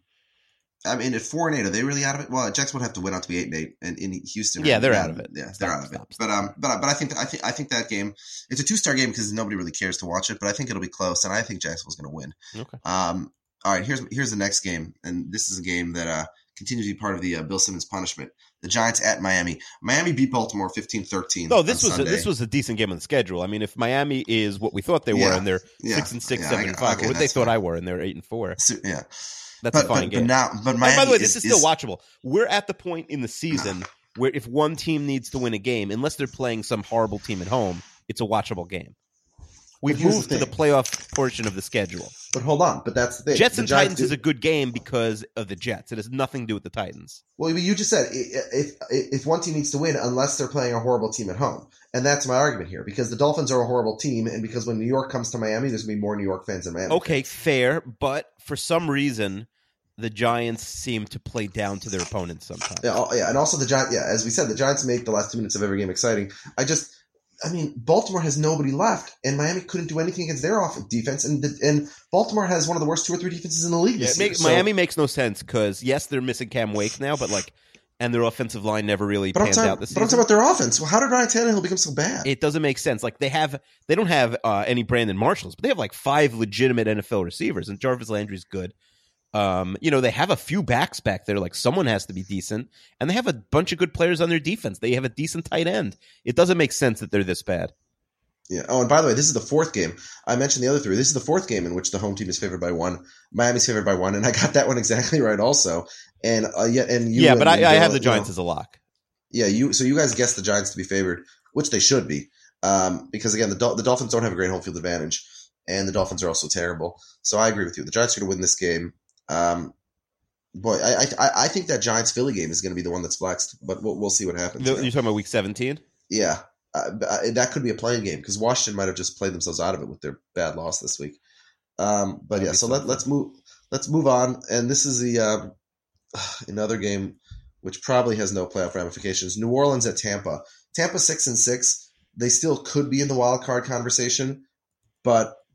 Speaker 1: I mean, at four and eight, are they really out of it? Well, Jacksonville would have to win out to be eight and eight, and in Houston,
Speaker 2: Yeah, they're
Speaker 1: yeah,
Speaker 2: out of it.
Speaker 1: Yeah,
Speaker 2: Stop,
Speaker 1: they're out of
Speaker 2: stop,
Speaker 1: it.
Speaker 2: stop.
Speaker 1: But um, but but I think I think I think that game, it's a two star game because nobody really cares to watch it. But I think it'll be close, and I think Jacksonville's going to win.
Speaker 2: Okay.
Speaker 1: Um, all right, here's here's the next game, and this is a game that uh, continues to be part of the uh, Bill Simmons punishment. The Giants at Miami. Miami beat Baltimore fifteen thirteen.
Speaker 2: No, this
Speaker 1: on
Speaker 2: was a,
Speaker 1: Sunday.
Speaker 2: this was a decent game on the schedule. I mean, if Miami is what we thought they were,
Speaker 1: Yeah.
Speaker 2: and they're
Speaker 1: Yeah.
Speaker 2: six and six,
Speaker 1: Yeah,
Speaker 2: seven
Speaker 1: I-
Speaker 2: and five,
Speaker 1: okay,
Speaker 2: or what they
Speaker 1: that's
Speaker 2: thought
Speaker 1: fine.
Speaker 2: I were, and they're eight and four.
Speaker 1: So, yeah,
Speaker 2: That's
Speaker 1: but,
Speaker 2: a fine
Speaker 1: but,
Speaker 2: game.
Speaker 1: But now, but
Speaker 2: And
Speaker 1: Miami
Speaker 2: by the way,
Speaker 1: is,
Speaker 2: this is still
Speaker 1: is-
Speaker 2: watchable. We're at the point in the season where if one team needs to win a game, unless they're playing some horrible team at home, it's a watchable game. We've
Speaker 1: But here's
Speaker 2: moved
Speaker 1: the
Speaker 2: to the
Speaker 1: thing.
Speaker 2: playoff portion of the schedule.
Speaker 1: But hold on, but that's the thing.
Speaker 2: Jets
Speaker 1: The
Speaker 2: and
Speaker 1: Giants
Speaker 2: Titans
Speaker 1: do-
Speaker 2: is a good game because of the Jets. It has nothing to do with the Titans.
Speaker 1: Well, you just said i- i- if if one team needs to win, unless they're playing a horrible team at home, and that's my argument here. Because the Dolphins are a horrible team, and because when New York comes to Miami, there's gonna be more New York fans than Miami.
Speaker 2: Okay, fair, but for some reason, the Giants seem to play down to their opponents sometimes.
Speaker 1: Yeah, oh, yeah, and also the Giants. Yeah, as we said, the Giants make the last two minutes of every game exciting. I just, I mean, Baltimore has nobody left, and Miami couldn't do anything against their off defense, and the, and Baltimore has one of the worst two or three defenses in the league
Speaker 2: Yeah,
Speaker 1: this
Speaker 2: it make-
Speaker 1: year. So-
Speaker 2: Miami makes no sense because yes, they're missing Cam Wake now, but like, and their offensive line never really
Speaker 1: but I'm,
Speaker 2: pans
Speaker 1: talking,
Speaker 2: out this
Speaker 1: but I'm
Speaker 2: season.
Speaker 1: talking about their offense. Well, how did Ryan Tannehill become so bad?
Speaker 2: It doesn't make sense. Like they have, they don't have uh, any Brandon Marshalls, but they have like five legitimate N F L receivers, and Jarvis Landry's good. Um, you know, they have a few backs back there. Like someone has to be decent, and they have a bunch of good players on their defense. They have a decent tight end. It doesn't make sense that they're this bad.
Speaker 1: Yeah. Oh, and by the way, this is the fourth game. I mentioned the other three. This is the fourth game in which the home team is favored by one. Miami's favored by one, and I got that one exactly right also. And uh, yeah, and you
Speaker 2: yeah,
Speaker 1: and
Speaker 2: but I, I
Speaker 1: Bill,
Speaker 2: have the
Speaker 1: you know,
Speaker 2: Giants as a lock.
Speaker 1: Yeah, you. So you guys guessed the Giants to be favored, which they should be, um, because again, the Dol- the Dolphins don't have a great home field advantage, and the Dolphins are also terrible. So I agree with you. The Giants are going to win this game. Um, boy, I, I I think that Giants Philly game is going to be the one that's flexed, but we'll, we'll see what happens.
Speaker 2: You're talking about week seventeen?
Speaker 1: Yeah, uh, that could be a playing game because Washington might have just played themselves out of it with their bad loss this week. Um, but
Speaker 2: That'd
Speaker 1: yeah,
Speaker 2: be
Speaker 1: so let,
Speaker 2: something.
Speaker 1: let's move. Let's move on. And this is the um, another game which probably has no playoff ramifications. New Orleans at Tampa. Tampa six and six. They still could be in the wild card conversation, but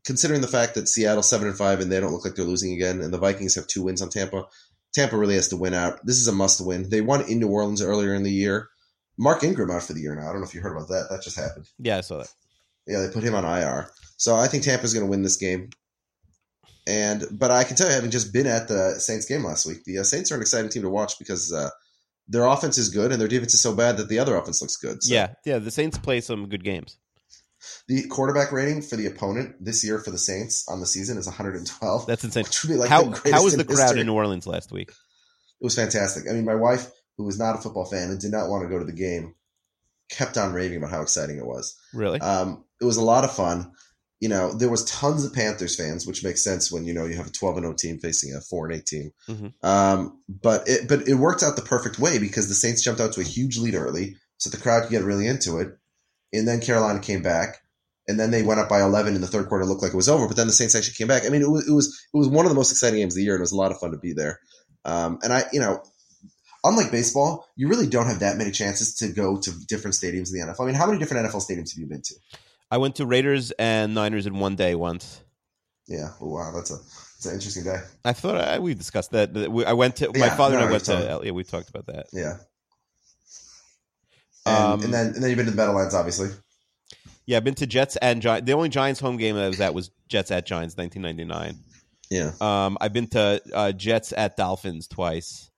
Speaker 1: considering the fact that Seattle's seven and five and they don't look like they're losing again, and the Vikings have two wins on Tampa, Tampa really has to win out. This is a must-win. They won in New Orleans earlier in the year. Mark Ingram out for the year now. I don't know if you heard about that. That just happened.
Speaker 2: Yeah, I saw that.
Speaker 1: Yeah, they put him on I R. So I think Tampa's going to win this game. And but I can tell you, having just been at the Saints game last week, the uh, Saints are an exciting team to watch because uh, their offense is good and their defense is so bad that the other offense looks good. So.
Speaker 2: Yeah, yeah. The Saints play some good games.
Speaker 1: The quarterback rating for the opponent this year for the Saints on the season is one hundred twelve.
Speaker 2: That's insane.
Speaker 1: Which would be like
Speaker 2: how
Speaker 1: the
Speaker 2: how was the
Speaker 1: in
Speaker 2: crowd
Speaker 1: history.
Speaker 2: in New Orleans last week?
Speaker 1: It was fantastic. I mean, my wife, who was not a football fan and did not want to go to the game, kept on raving about how exciting it was.
Speaker 2: Really?
Speaker 1: Um, it was a lot of fun. You know, there was tons of Panthers fans, which makes sense when, you know, you have a twelve and oh team facing a four and eight team.
Speaker 2: Mm-hmm.
Speaker 1: Um, but it but it worked out the perfect way because the Saints jumped out to a huge lead early so the crowd could get really into it. And then Carolina came back. And then they went up by eleven in the third quarter. It looked like it was over, but then the Saints actually came back. I mean, it was it was it was one of the most exciting games of the year, and it was a lot of fun to be there. Um, and I, you know, unlike baseball, you really don't have that many chances to go to different stadiums in the N F L. I mean, how many different N F L stadiums have you been to?
Speaker 2: I went to Raiders and Niners in one day once.
Speaker 1: Yeah. Oh, wow. That's a that's an interesting day.
Speaker 2: I thought I, we discussed that. I went to my
Speaker 1: Yeah,
Speaker 2: father
Speaker 1: no,
Speaker 2: and I went to.
Speaker 1: totally.
Speaker 2: Yeah, we talked about that.
Speaker 1: Yeah. And,
Speaker 2: Um,
Speaker 1: and then and then you've been to the Meadowlands, obviously.
Speaker 2: Yeah, I've been to Jets and Giants. The only Giants home game I was at was Jets at Giants, nineteen ninety-nine.
Speaker 1: Yeah.
Speaker 2: Um, I've been to uh, Jets at Dolphins twice.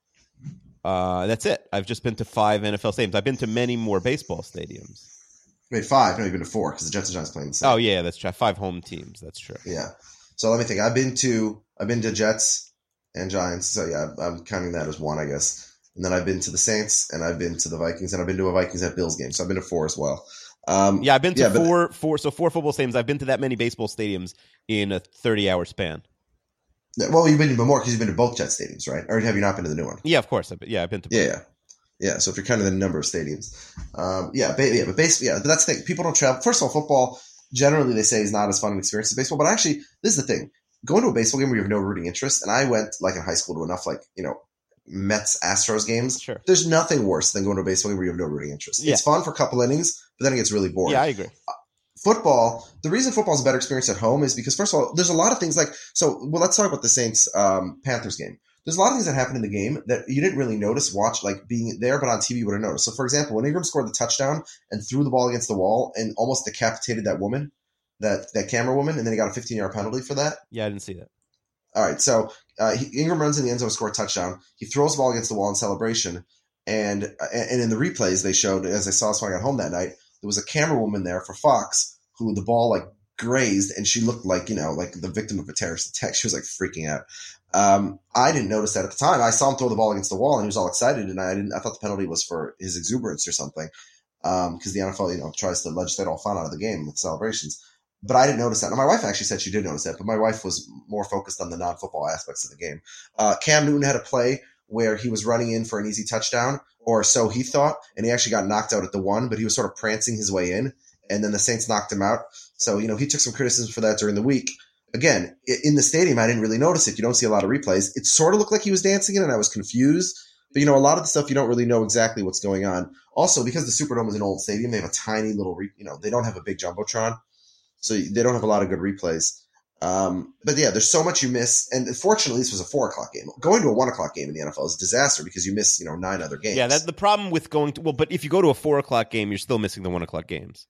Speaker 2: Uh, that's it. I've just been to five N F L stadiums. I've been to many more baseball stadiums.
Speaker 1: Wait, five? No, you've been to four because the Jets and Giants playing the same.
Speaker 2: Oh yeah, that's true. Five home teams. That's true.
Speaker 1: Yeah. So let me think. I've been to I've been to Jets and Giants. So yeah, I'm counting that as one, I guess. And then I've been to the Saints and I've been to the Vikings and I've been to a Vikings at Bills game. So I've been to four as well. Um,
Speaker 2: Yeah, I've been to
Speaker 1: yeah, but-
Speaker 2: four, four, so four football stadiums. I've been to that many baseball stadiums in a thirty-hour span.
Speaker 1: Well, you've been even more because you've been to both Jet stadiums, right? Or have you not been to the new one?
Speaker 2: Yeah, of course. I've been, yeah, I've been to.
Speaker 1: Yeah, yeah, yeah. So if you're counting the number of stadiums, um, yeah, ba- yeah, but basically, yeah, but that's the thing. People don't travel. First of all, football generally they say is not as fun an experience as baseball. But actually, this is the thing: going to a baseball game where you have no rooting interest. And I went like in high school to enough like you know Mets Astros games.
Speaker 2: Sure.
Speaker 1: There's nothing worse than going to a baseball game where you have no rooting interest.
Speaker 2: Yeah.
Speaker 1: It's fun for a couple innings, but then it gets really boring.
Speaker 2: Yeah, I agree.
Speaker 1: Football, the reason football is a better experience at home is because, first of all, there's a lot of things like, so, well, let's talk about the Saints um, Panthers game. There's a lot of things that happen in the game that you didn't really notice, watch, like being there, but on T V you would have noticed. So, for example, when Ingram scored the touchdown and threw the ball against the wall and almost decapitated that woman, that, that camera woman, and then he got a fifteen-yard penalty for that.
Speaker 2: Yeah, I didn't see that.
Speaker 1: All right, so uh, he, Ingram runs in the end zone, score a touchdown. He throws the ball against the wall in celebration, and and in the replays they showed, as I saw this when I got home that night, there was a camera woman there for Fox who the ball like grazed, and she looked like you know like the victim of a terrorist attack. She was like freaking out. Um, I didn't notice that at the time. I saw him throw the ball against the wall, and he was all excited, and I didn't. I thought the penalty was for his exuberance or something, because um, the N F L you know tries to legislate all fun out of the game with celebrations. But I didn't notice that. Now, my wife actually said she did notice that, but my wife was more focused on the non-football aspects of the game. Uh, Cam Newton had a play where he was running in for an easy touchdown, or so he thought, and he actually got knocked out at the one, but he was sort of prancing his way in, and then the Saints knocked him out. So, you know, he took some criticism for that during the week. Again, in the stadium, I didn't really notice it. You don't see a lot of replays. It sort of looked like he was dancing in, and I was confused. But, you know, a lot of the stuff, you don't really know exactly what's going on. Also, because the Superdome is an old stadium, they have a tiny little, re- you know, they don't have a big Jumbotron. So they don't have a lot of good replays. Um, but yeah, there's so much you miss. And fortunately, this was a four o'clock game. Going to a one o'clock game in the N F L is a disaster because you miss, you know, nine other games.
Speaker 2: Yeah, that's the problem with going to, well, but if you go to a four o'clock game, you're still missing the one o'clock games.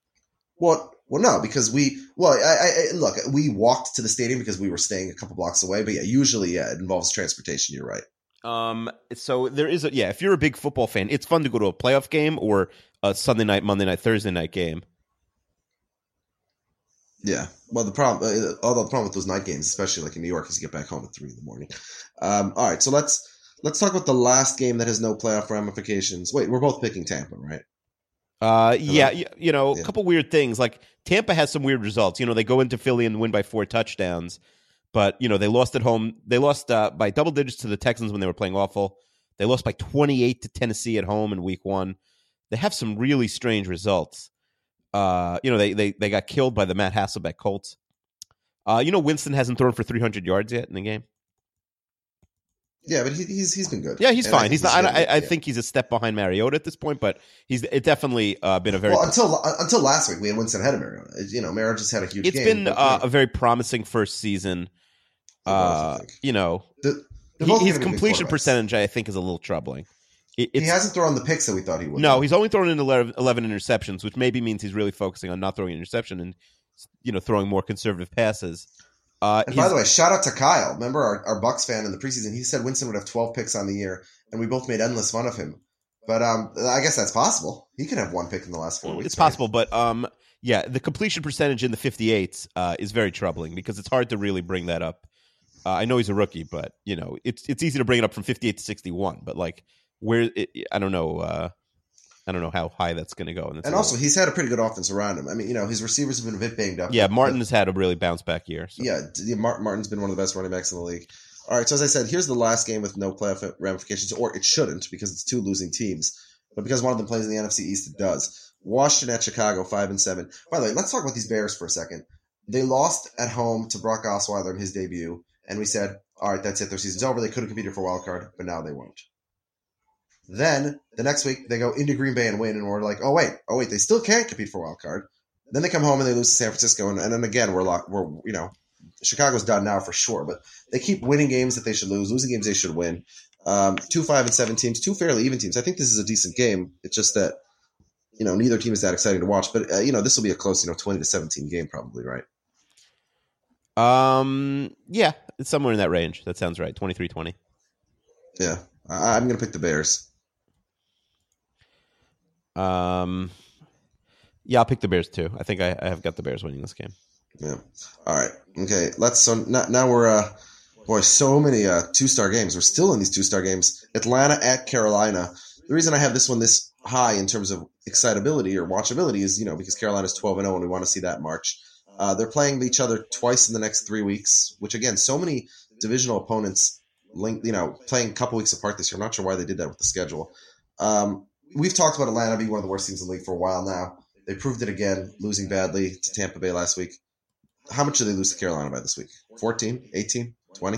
Speaker 1: Well, well, no, because we, well, I, I, look, we walked to the stadium because we were staying a couple blocks away. But yeah, usually, yeah, it involves transportation. You're right.
Speaker 2: Um, so there is a, yeah, if you're a big football fan, it's fun to go to a playoff game or a Sunday night, Monday night, Thursday night game.
Speaker 1: Yeah. Well, the problem, uh, although the problem with those night games, especially like in New York, is you get back home at three in the morning. Um, all right. So let's, let's talk about the last game that has no playoff ramifications. Wait, we're both picking Tampa, right?
Speaker 2: Uh, yeah, you, you know, a
Speaker 1: Yeah.
Speaker 2: couple weird things. Like Tampa has some weird results. You know, they go into Philly and win by four touchdowns, but you know they lost at home. They lost uh, by double digits to the Texans when they were playing awful. They lost by twenty-eight to Tennessee at home in Week One. They have some really strange results. Uh, you know, they they they got killed by the Matt Hasselbeck Colts. Uh, you know, Winston hasn't thrown for three hundred yards yet in the game.
Speaker 1: Yeah, but he, he's he's been good.
Speaker 2: Yeah, he's
Speaker 1: and
Speaker 2: fine. He's not. I, I, I
Speaker 1: yeah.
Speaker 2: think he's a step behind Mariota at this point, but he's it definitely uh, been a very
Speaker 1: well until until last week we had Winston ahead of Mariota. You know, Mariota just had a huge.
Speaker 2: It's
Speaker 1: game,
Speaker 2: been uh, a very promising first season. Uh, you know,
Speaker 1: the,
Speaker 2: he, his completion percentage I think is a little troubling. It,
Speaker 1: he hasn't thrown the picks that we thought he would.
Speaker 2: No, he's only thrown in eleven, eleven interceptions, which maybe means he's really focusing on not throwing an interception and you know throwing more conservative passes. Uh,
Speaker 1: and by the way, shout out to Kyle. Remember our, our Bucks fan in the preseason? He said Winston would have twelve picks on the year, and we both made endless fun of him. But um, I guess that's possible. He could have one pick in the last four weeks.
Speaker 2: It's possible, right? but um, yeah, the completion percentage in the fifty-eights uh, is very troubling because it's hard to really bring that up. Uh, I know he's a rookie, but you know it's it's easy to bring it up from fifty-eight to sixty-one. But like where it, I don't know. Uh, I don't know how high that's going to go.
Speaker 1: And, and also, he's had a pretty good offense around him. I mean, you know, his receivers have been a bit banged up.
Speaker 2: Yeah, Martin has had a really bounce back year. So.
Speaker 1: Yeah, Martin's been one of the best running backs in the league. All right, so as I said, here's the last game with no playoff ramifications, or it shouldn't because it's two losing teams. But because one of them plays in the N F C East, it does. Washington at Chicago, five and seven. By the way, let's talk about these Bears for a second. They lost at home to Brock Osweiler in his debut, and we said, all right, that's it. Their season's over. They could have competed for a wild card, but now they won't. Then the next week they go into Green Bay and win, and we're like, oh wait, oh wait, they still can't compete for a wild card. Then they come home and they lose to San Francisco, and, and then again we're locked, we're you know Chicago's done now for sure, but they keep winning games that they should lose, losing games they should win. Um, two five and seven teams, two fairly even teams. I think this is a decent game. It's just that you know neither team is that exciting to watch, but uh, you know this will be a close you know twenty to seventeen game probably, right?
Speaker 2: Um, yeah, it's somewhere in that range. That sounds right. twenty-three twenty.
Speaker 1: Yeah, I, I'm going to pick the Bears.
Speaker 2: Um, yeah, I'll pick the Bears too. I think I, I have got the Bears winning this game.
Speaker 1: Yeah. All right. Okay. Let's. So now, now we're. Uh, boy, so many uh, two-star games. We're still in these two-star games. Atlanta at Carolina. The reason I have this one this high in terms of excitability or watchability is you know because Carolina's twelve and zero and we want to see that march. Uh, they're playing each other twice in the next three weeks, which again, so many divisional opponents link. You know, playing a couple weeks apart this year. I'm not sure why they did that with the schedule. Um, We've talked about Atlanta being one of the worst teams in the league for a while now. They proved it again, losing badly to Tampa Bay last week. How much did they lose to Carolina by this week? fourteen, eighteen, twenty?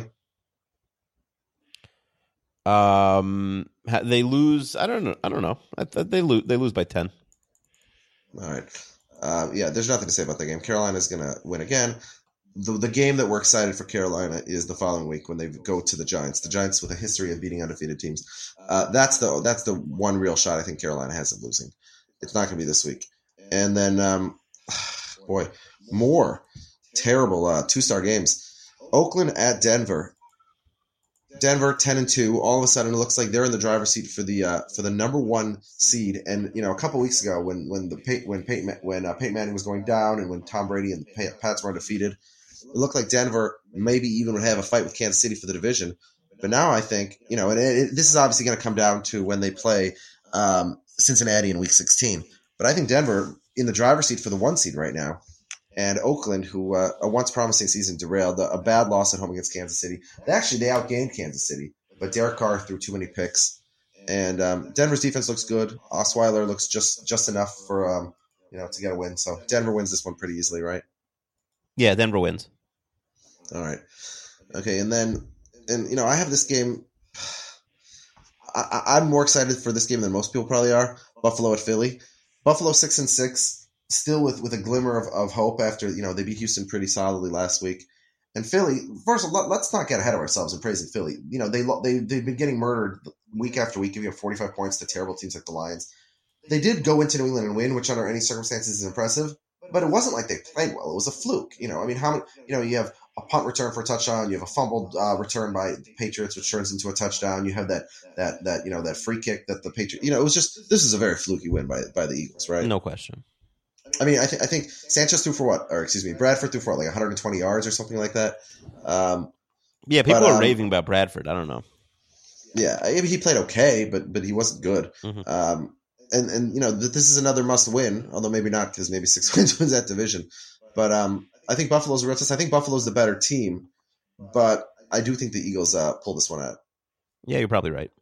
Speaker 2: Um, they lose. I don't know. I don't know. I, they lose. They lose by ten.
Speaker 1: All right. Uh, yeah, there's nothing to say about that game. Carolina's going to win again. The the game that we're excited for Carolina is the following week when they go to the Giants. The Giants with a history of beating undefeated teams. Uh, that's the that's the one real shot I think Carolina has of losing. It's not going to be this week. And then, um, boy, more terrible uh, two-star games. Oakland at Denver. Denver ten and two. All of a sudden, it looks like they're in the driver's seat for the uh, for the number one seed. And you know, a couple weeks ago, when when the Pey- when Peyton, when uh, Peyton Manning was going down, and when Tom Brady and the Pats were undefeated, it looked like Denver maybe even would have a fight with Kansas City for the division. But now I think you know, and it, it, this is obviously going to come down to when they play um, Cincinnati in Week sixteen. But I think Denver in the driver's seat for the one seed right now. And Oakland, who uh, a once promising season derailed, a, a bad loss at home against Kansas City. They actually they outgained Kansas City, but Derek Carr threw too many picks. And um, Denver's defense looks good. Osweiler looks just just enough for um, you know to get a win. So Denver wins this one pretty easily, right?
Speaker 2: Yeah, Denver wins.
Speaker 1: All right, okay, and then and you know I have this game. I, I'm more excited for this game than most people probably are. Buffalo at Philly. Buffalo six and six. Still with, with a glimmer of, of hope after, you know, they beat Houston pretty solidly last week. And Philly, first of all, let's not get ahead of ourselves in praising Philly. You know, they, they, they've been getting murdered week after week, giving up forty-five points to terrible teams like the Lions. They did go into New England and win, which under any circumstances is impressive, but it wasn't like they played well. It was a fluke. You know, I mean, how many, you know, you have a punt return for a touchdown, you have a fumbled uh, return by the Patriots, which turns into a touchdown. You have that, that, that, you know, that free kick that the Patriots, you know, it was just, this is a very fluky win by, by the Eagles, right?
Speaker 2: No question.
Speaker 1: I mean, I, th- I think Sanchez threw for what? Or excuse me, Bradford threw for what, like one hundred twenty yards or something like that. Um,
Speaker 2: yeah, people
Speaker 1: but,
Speaker 2: are
Speaker 1: um,
Speaker 2: raving about Bradford. I don't know.
Speaker 1: Yeah, I mean, he played okay, but but he wasn't good.
Speaker 2: Mm-hmm.
Speaker 1: Um, and and you know, th- this is another must win, although maybe not because maybe six wins wins that division. But um, I think Buffalo's a real test. I think Buffalo's the better team, but I do think the Eagles uh, pull this one out.
Speaker 2: Yeah, you're probably right.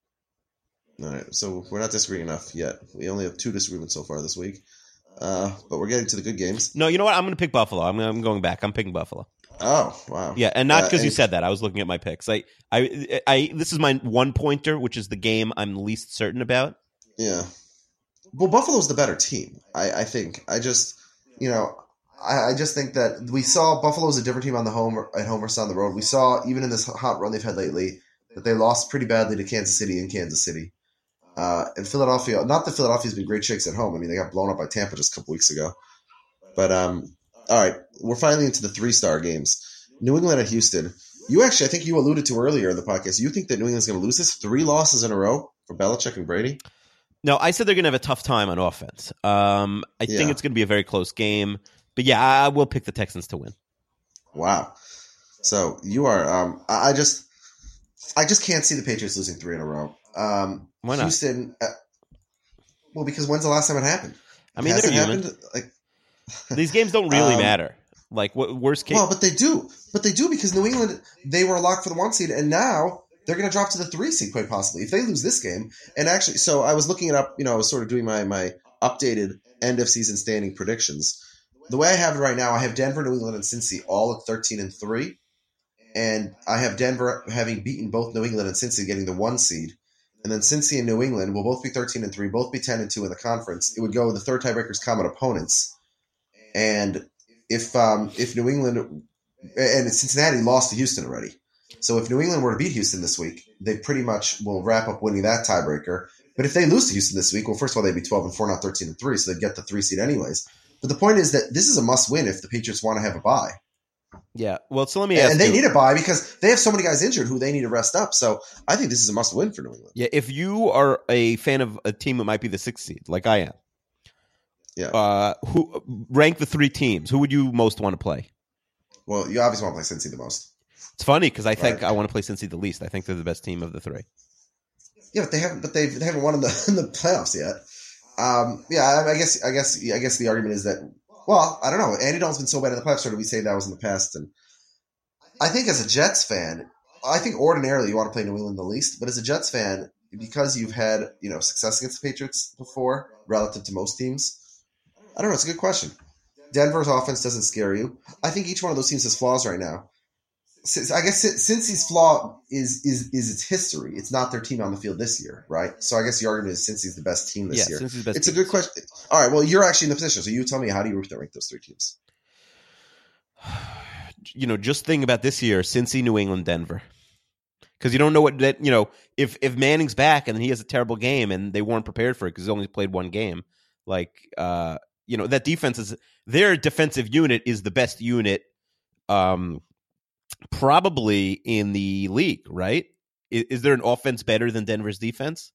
Speaker 1: All right, so we're not disagreeing enough yet. We only have two disagreements so far this week. Uh, but we're getting to the good games.
Speaker 2: No, you know what? I'm going to pick Buffalo. I'm, I'm going back. I'm picking Buffalo.
Speaker 1: Oh, wow.
Speaker 2: Yeah, and not
Speaker 1: Uh,
Speaker 2: because you
Speaker 1: and-
Speaker 2: said that. I was looking at my picks. I, I, I. This is my one pointer, which is the game I'm least certain about.
Speaker 1: Yeah. Well, Buffalo's the better team, I, I think. I just, you know, I, I just think that we saw Buffalo's a different team on the home at home versus on the road. We saw, even in this hot run they've had lately, that they lost pretty badly to Kansas City in Kansas City. Uh, and Philadelphia, not that Philadelphia's been great shakes at home. I mean, they got blown up by Tampa just a couple weeks ago. But, um, all right, we're finally into the three-star games. New England at Houston. You actually, I think you alluded to earlier in the podcast, you think that New England's going to lose this? Three losses in a row for Belichick and Brady?
Speaker 2: No, I said they're going to have a tough time on offense. Um, I
Speaker 1: Yeah.
Speaker 2: think it's going to be a very close game. But yeah, I will pick the Texans to win.
Speaker 1: Wow. So you are, um, I I just, I just can't see the Patriots losing three in a row. Um,
Speaker 2: Why not?
Speaker 1: Houston, uh, well, because when's the last time it happened?
Speaker 2: I mean,
Speaker 1: Has
Speaker 2: they're
Speaker 1: it
Speaker 2: human.
Speaker 1: happened? Like,
Speaker 2: These games don't really
Speaker 1: Um,
Speaker 2: matter. Like, what worst case?
Speaker 1: well, but they do. But they do because New England, they were locked for the one seed, and now they're going to drop to the three seed quite possibly if they lose this game. And actually, so I was looking it up. You know, I was sort of doing my my updated end of season standing predictions. The way I have it right now, I have Denver, New England, and Cincy all at thirteen and three, and I have Denver having beaten both New England and Cincy, getting the one seed. And then Cincy and New England will both be thirteen and three, both be ten and two in the conference. It would go the third tiebreaker's common opponents. And if um, if New England and Cincinnati lost to Houston already, so if New England were to beat Houston this week, they pretty much will wrap up winning that tiebreaker. But if they lose to Houston this week, well, first of all, they'd be twelve and four, not thirteen and three, so they'd get the three seed anyways. But the point is that this is a must win if the Patriots want to have a bye.
Speaker 2: Yeah. Well, so let me ask
Speaker 1: And they
Speaker 2: you.
Speaker 1: need a bye because they have so many guys injured who they need to rest up. So I think this is a must win for New England.
Speaker 2: Yeah, if you are a fan of a team that might be the sixth seed, like I am,
Speaker 1: Yeah.
Speaker 2: uh, who rank the three teams? Who would you most want to play?
Speaker 1: Well, you obviously want to play Cincy the most.
Speaker 2: It's funny because I think
Speaker 1: Right.
Speaker 2: I want to play Cincy the least. I think they're the best team of the three.
Speaker 1: Yeah, but they haven't. But they they haven't won in the in the playoffs yet. Um, yeah, I, I guess I guess I guess the argument is that. Well, I don't know. Andy Dalton's been so bad in the playoffs. Or do we say that was in the past? And I think as a Jets fan, I think ordinarily you want to play New England the least. But as a Jets fan, because you've had you know success against the Patriots before, relative to most teams, I don't know. It's a good question. Denver's offense doesn't scare you. I think each one of those teams has flaws right now. Since, I guess Cincy's flaw is is is its history. It's not their team on the field this year, right? So I guess the argument is Cincy's the best team this
Speaker 2: Yeah,
Speaker 1: year.
Speaker 2: Cincy's the best
Speaker 1: It's a
Speaker 2: team.
Speaker 1: good question. All right, well, you're actually in the position, so you tell me, how do you rank those three teams?
Speaker 2: You know, just think about this year: Cincy, New England, Denver. Because you don't know what that you know. If if Manning's back and he has a terrible game and they weren't prepared for it because he only played one game, like uh, you know that defense is their defensive unit is the best unit. Um. Probably in the league, right? Is, is there an offense better than Denver's defense?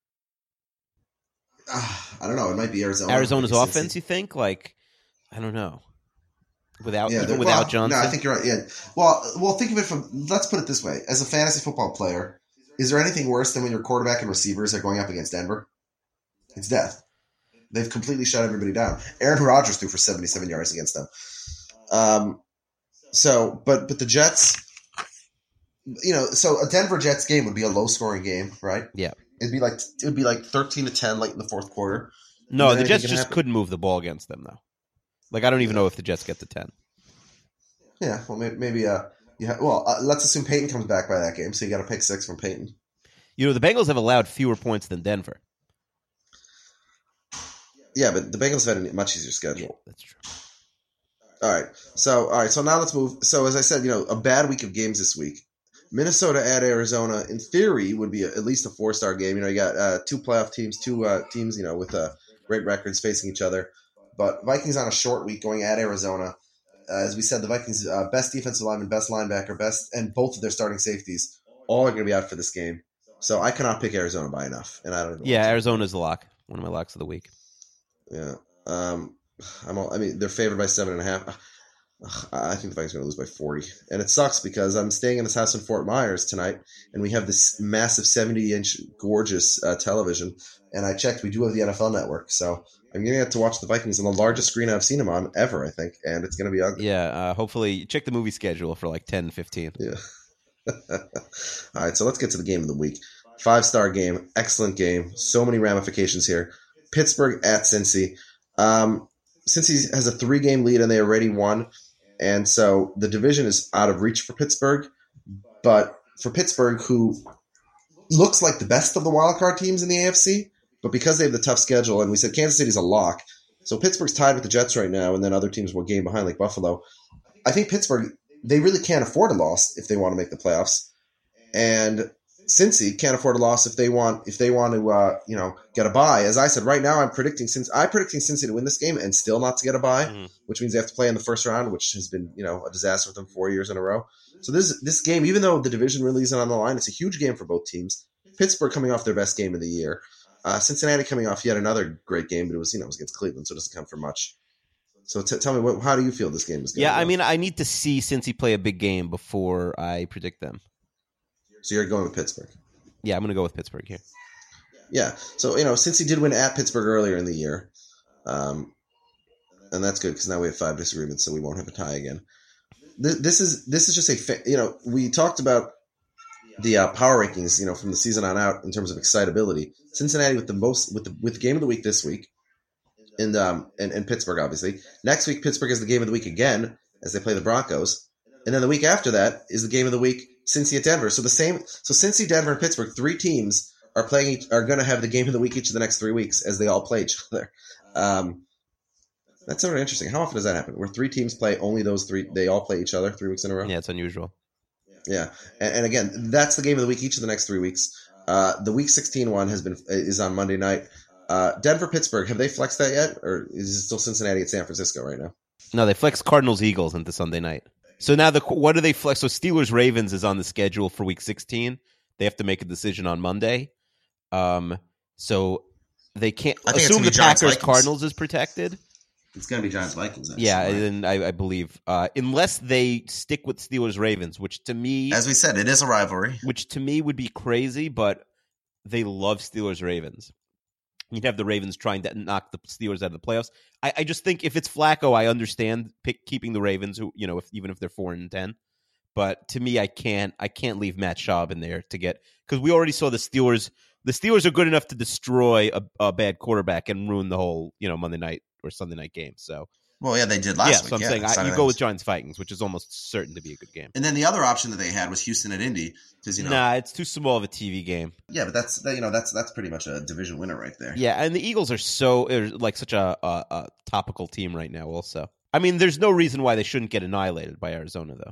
Speaker 1: Uh, I don't know. It might be Arizona.
Speaker 2: Arizona's
Speaker 1: Maybe
Speaker 2: offense,
Speaker 1: Cincy.
Speaker 2: you think? Like, I don't know. Without
Speaker 1: Yeah,
Speaker 2: even
Speaker 1: they're-
Speaker 2: without
Speaker 1: well,
Speaker 2: Johnson,
Speaker 1: No, I think you're right. Yeah. Well, well, think of it from. Let's put it this way: as a fantasy football player, is there anything worse than when your quarterback and receivers are going up against Denver? It's death. They've completely shut everybody down. Aaron Rodgers threw for seventy-seven yards against them. Um. So, but but the Jets, you know, so a Denver Jets game would be a low scoring game, right?
Speaker 2: Yeah.
Speaker 1: It'd be like it would be like thirteen to ten late in the fourth quarter.
Speaker 2: no,
Speaker 1: Is
Speaker 2: the
Speaker 1: there
Speaker 2: Jets
Speaker 1: anything can
Speaker 2: just
Speaker 1: happen?
Speaker 2: couldn't move the ball against them, though. Like, I don't even know if the Jets get to ten.
Speaker 1: Yeah, well, maybe, maybe uh, yeah. Well, uh, let's assume Peyton comes back by that game, so you got to pick six from Peyton.
Speaker 2: You know, the Bengals have allowed fewer points than Denver.
Speaker 1: Yeah, but the Bengals have had a much easier schedule.
Speaker 2: That's true.
Speaker 1: All right, so all right, so now let's move. So as I said, you know, a bad week of games this week. Minnesota at Arizona, in theory, would be a, at least a four-star game. You know, you got uh, two playoff teams, two uh, teams, you know, with uh, great records facing each other. But Vikings on a short week going at Arizona. Uh, as we said, the Vikings' uh, best defensive lineman, best linebacker, best, and both of their starting safeties, all are going to be out for this game. So I cannot pick Arizona by enough, and I don't. Even
Speaker 2: Yeah,
Speaker 1: want to.
Speaker 2: Arizona's the lock. One of my locks of the week.
Speaker 1: Yeah. Um, I'm. All, I mean, they're favored by seven and a half. Ugh, I think the Vikings are going to lose by forty, and it sucks because I'm staying in this house in Fort Myers tonight, and we have this massive seventy-inch gorgeous uh, television. And I checked, we do have the N F L Network, so I'm going to get to watch the Vikings on the largest screen I've seen them on ever, I think, and it's going to be ugly.
Speaker 2: Yeah, uh, hopefully check the movie schedule for like ten, fifteen.
Speaker 1: Yeah. All right, so let's get to the game of the week. Five-star game, excellent game, so many ramifications here. Pittsburgh at Cincy. Um, Cincy has a three-game lead, and they already won. And so the division is out of reach for Pittsburgh. But for Pittsburgh, who looks like the best of the wildcard teams in the A F C, but because they have the tough schedule, and we said Kansas City's a lock, so Pittsburgh's tied with the Jets right now, and then other teams will game behind like Buffalo. I think Pittsburgh, they really can't afford a loss if they want to make the playoffs. And Cincy can't afford a loss if they want if they want to uh, you know get a bye. As I said, right now I'm predicting since I'm predicting Cincy to win this game and still not to get a bye, mm-hmm. which means they have to play in the first round, which has been you know a disaster for them four years in a row. So this this game, even though the division really isn't on the line, it's a huge game for both teams. Pittsburgh coming off their best game of the year, uh, Cincinnati coming off yet another great game, but it was you know it was against Cleveland, so it doesn't count for much. So t- tell me, what, how do you feel this game is going?
Speaker 2: Yeah,
Speaker 1: to go?
Speaker 2: I mean, I need to see Cincy play a big game before I predict them.
Speaker 1: So you're going with Pittsburgh?
Speaker 2: Yeah, I'm going to go with Pittsburgh here.
Speaker 1: Yeah, so you know, since he did win at Pittsburgh earlier in the year, um, and that's good because now we have five disagreements, so we won't have a tie again. This, this is this is just a fa- you know we talked about the uh, power rankings, you know, from the season on out in terms of excitability. Cincinnati with the most with the with the game of the week this week, and um and, and Pittsburgh obviously next week. Pittsburgh is the game of the week again as they play the Broncos, and then the week after that is the game of the week. Cincy at Denver. So the same. So Cincy, Denver, and Pittsburgh, three teams are playing. Each, are going to have the game of the week each of the next three weeks as they all play each other. Um, that's sort of interesting. How often does that happen? Where three teams play only those three? They all play each other three weeks in a row.
Speaker 2: Yeah, it's unusual.
Speaker 1: Yeah, and, and again, that's the game of the week each of the next three weeks. Uh, the Week sixteen one has been is on Monday night. Uh, Denver, Pittsburgh. Have they flexed that yet, or is it still Cincinnati at San Francisco right now?
Speaker 2: No, they flexed Cardinals, Eagles into Sunday night. So now, the what do they flex? So Steelers Ravens is on the schedule for Week sixteen. They have to make a decision on Monday. Um, so they can't assume the Packers Cardinals is protected.
Speaker 1: It's going to be Giants Vikings. Actually,
Speaker 2: yeah,
Speaker 1: right?
Speaker 2: and I, I believe uh, unless they stick with Steelers Ravens, which to me,
Speaker 1: as we said, it is a rivalry.
Speaker 2: Which to me would be crazy, but they love Steelers Ravens. You'd have the Ravens trying to knock the Steelers out of the playoffs. I, I just think if it's Flacco, I understand pick, keeping the Ravens, who you know, if, even if they're four and ten. But to me, I can't, I can't leave Matt Schaub in there to get because we already saw the Steelers. The Steelers are good enough to destroy a, a bad quarterback and ruin the whole, you know, Monday night or Sunday night game. So.
Speaker 1: Well, yeah, they did last
Speaker 2: yeah,
Speaker 1: week.
Speaker 2: So I'm
Speaker 1: yeah,
Speaker 2: saying I, you go with Giants Vikings, which is almost certain to be a good game.
Speaker 1: And then the other option that they had was Houston at Indy, because you know,
Speaker 2: nah, it's too small of a T V game.
Speaker 1: Yeah, but that's you know that's that's pretty much a division winner right there.
Speaker 2: Yeah, and the Eagles are so are like such a, a, a topical team right now. Also, I mean, there's no reason why they shouldn't get annihilated by Arizona, though.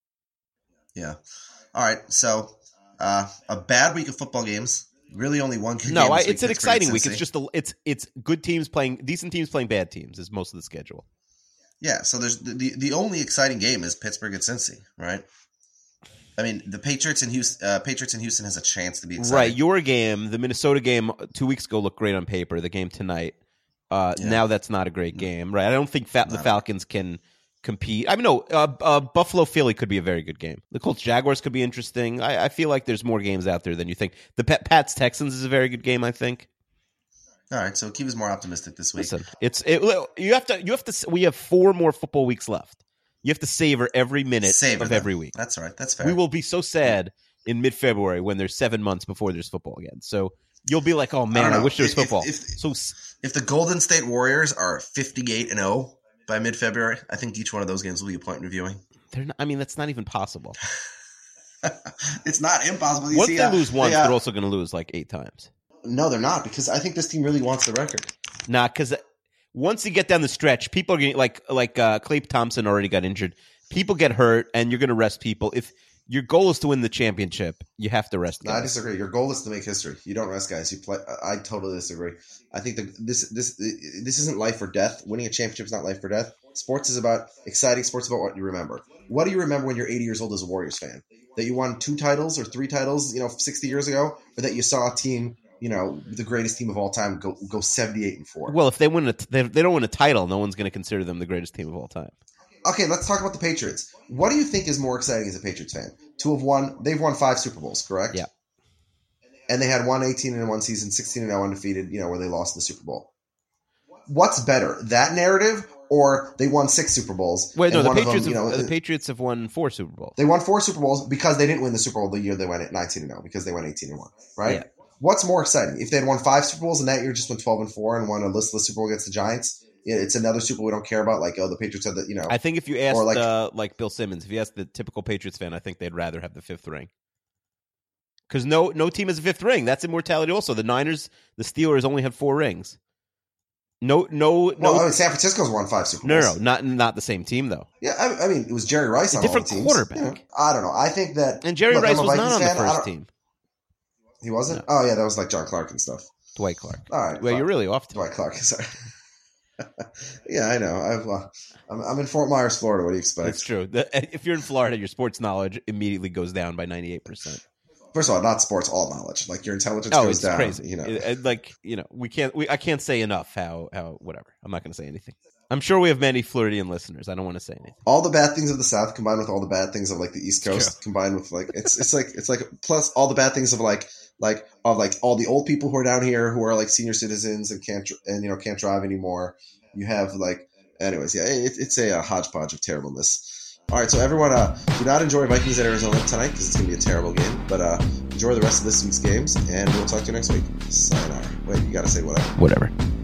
Speaker 1: Yeah. All right. So uh, a bad week of football games. Really, only one good
Speaker 2: no,
Speaker 1: game. No,
Speaker 2: it's an exciting week. It's just a, it's it's good teams playing decent teams playing bad teams is most of the schedule.
Speaker 1: Yeah, so there's the, the the only exciting game is Pittsburgh at Cincy, right? I mean, the Patriots in Houston, uh, Patriots in Houston has a chance to be exciting.
Speaker 2: Right, your game, the Minnesota game two weeks ago looked great on paper. The game tonight, uh, yeah. now that's not a great game, right? I don't think fa- the Falcons can compete. I mean, no, uh, uh, Buffalo Philly could be a very good game. The Colts Jaguars could be interesting. I, I feel like there's more games out there than you think. The Pats Texans is a very good game, I think.
Speaker 1: All right, so keep us more optimistic this week.
Speaker 2: Listen, it's it, you have to you have to. We have four more football weeks left. You have to savor every minute savor of them. Every week.
Speaker 1: That's right. That's fair.
Speaker 2: We will be so sad in mid-February when there's seven months before there's football again. So you'll be like, "Oh man, I, I wish there was
Speaker 1: if,
Speaker 2: football."
Speaker 1: If,
Speaker 2: so
Speaker 1: if the Golden State Warriors are fifty-eight and oh by mid-February, I think each one of those games will be a point in reviewing.
Speaker 2: They're not, I mean, that's not even possible.
Speaker 1: It's not impossible. You
Speaker 2: Once
Speaker 1: see,
Speaker 2: they
Speaker 1: uh,
Speaker 2: lose once,
Speaker 1: they, uh,
Speaker 2: they're also going to lose like eight times.
Speaker 1: No, they're not, because I think this team really wants the record.
Speaker 2: Nah, because once you get down the stretch, people are getting like like uh, Clay Thompson already got injured. People get hurt, and you're going to rest people. If your goal is to win the championship, you have to rest guys.
Speaker 1: No, I disagree. Your goal is to make history. You don't rest guys. You play. I totally disagree. I think that this this this isn't life or death. Winning a championship is not life or death. Sports is about exciting. Sports about what you remember. What do you remember when you're eighty years old as a Warriors fan? That you won two titles or three titles, you know, sixty years ago, or that you saw a team, you know, the greatest team of all time go go seventy-eight and four.
Speaker 2: Well, if they win a, they, they don't win a title, no one's going to consider them the greatest team of all time.
Speaker 1: Okay, let's talk about the Patriots. What do you think is more exciting as a Patriots fan? To have won, they've won five Super Bowls, correct?
Speaker 2: Yeah. And
Speaker 1: they had one eighteen and one season, sixteen and oh undefeated, you know, where they lost in the Super Bowl. What's better, that narrative, or they won six Super Bowls?
Speaker 2: Wait, no, the Patriots,
Speaker 1: them, you know,
Speaker 2: have, the Patriots have won four Super Bowls.
Speaker 1: They won four Super Bowls because they didn't win the Super Bowl the year they went at nineteen and oh, because they went eighteen and one, right?
Speaker 2: Yeah.
Speaker 1: What's more exciting? If they had won five Super Bowls and that year just went twelve and four and won a listless Super Bowl against the Giants, it's another Super Bowl we don't care about. Like, oh, the Patriots had the, you know.
Speaker 2: I think if you asked,
Speaker 1: like,
Speaker 2: uh, like Bill Simmons, if you asked the typical Patriots fan, I think they'd rather have the fifth ring. Because no, no team has a fifth ring. That's immortality. Also, the Niners, the Steelers only had four rings. No, no, no.
Speaker 1: Well, I mean, San Francisco's won five Super
Speaker 2: No,
Speaker 1: Bowls.
Speaker 2: no, not not the same team though.
Speaker 1: Yeah, I, I mean, it was Jerry Rice
Speaker 2: a
Speaker 1: on
Speaker 2: different
Speaker 1: all the teams.
Speaker 2: quarterback.
Speaker 1: You know, I don't know. I think that
Speaker 2: and Jerry
Speaker 1: look,
Speaker 2: Rice
Speaker 1: I'm a
Speaker 2: was
Speaker 1: Vikings
Speaker 2: not on
Speaker 1: fan.
Speaker 2: the
Speaker 1: I
Speaker 2: first
Speaker 1: don't-
Speaker 2: team.
Speaker 1: He wasn't.
Speaker 2: No.
Speaker 1: Oh yeah, that was like John Clark and stuff.
Speaker 2: Dwight Clark.
Speaker 1: All right.
Speaker 2: Well,
Speaker 1: fine.
Speaker 2: you're really off. To
Speaker 1: Dwight Clark. Sorry. Yeah, I know. I've, uh, I'm, I'm in Fort Myers, Florida. What do you expect?
Speaker 2: That's true. The, if you're in Florida, your sports knowledge immediately goes down by ninety-eight percent.
Speaker 1: First of all, not sports, all knowledge. Like your intelligence
Speaker 2: Oh,
Speaker 1: goes
Speaker 2: it's
Speaker 1: down.
Speaker 2: crazy.
Speaker 1: You know,
Speaker 2: It- it- like you know, we can't. We, I can't say enough how how whatever. I'm not going to say anything. I'm sure we have many Floridian listeners. I don't want to say anything.
Speaker 1: all the bad things of the South combined with all the bad things of like the East Coast combined with like it's it's like it's like plus all the bad things of like like of like all the old people who are down here who are like senior citizens and can't dr- and you know can't drive anymore. You have like anyways, yeah, it, it's a, uh hodgepodge of terribleness. All right, so everyone, uh, do not enjoy Vikings at Arizona tonight because it's gonna be a terrible game. But uh, enjoy the rest of this week's games, and we'll talk to you next week. Sayonara. Wait, you gotta say whatever.
Speaker 2: Whatever.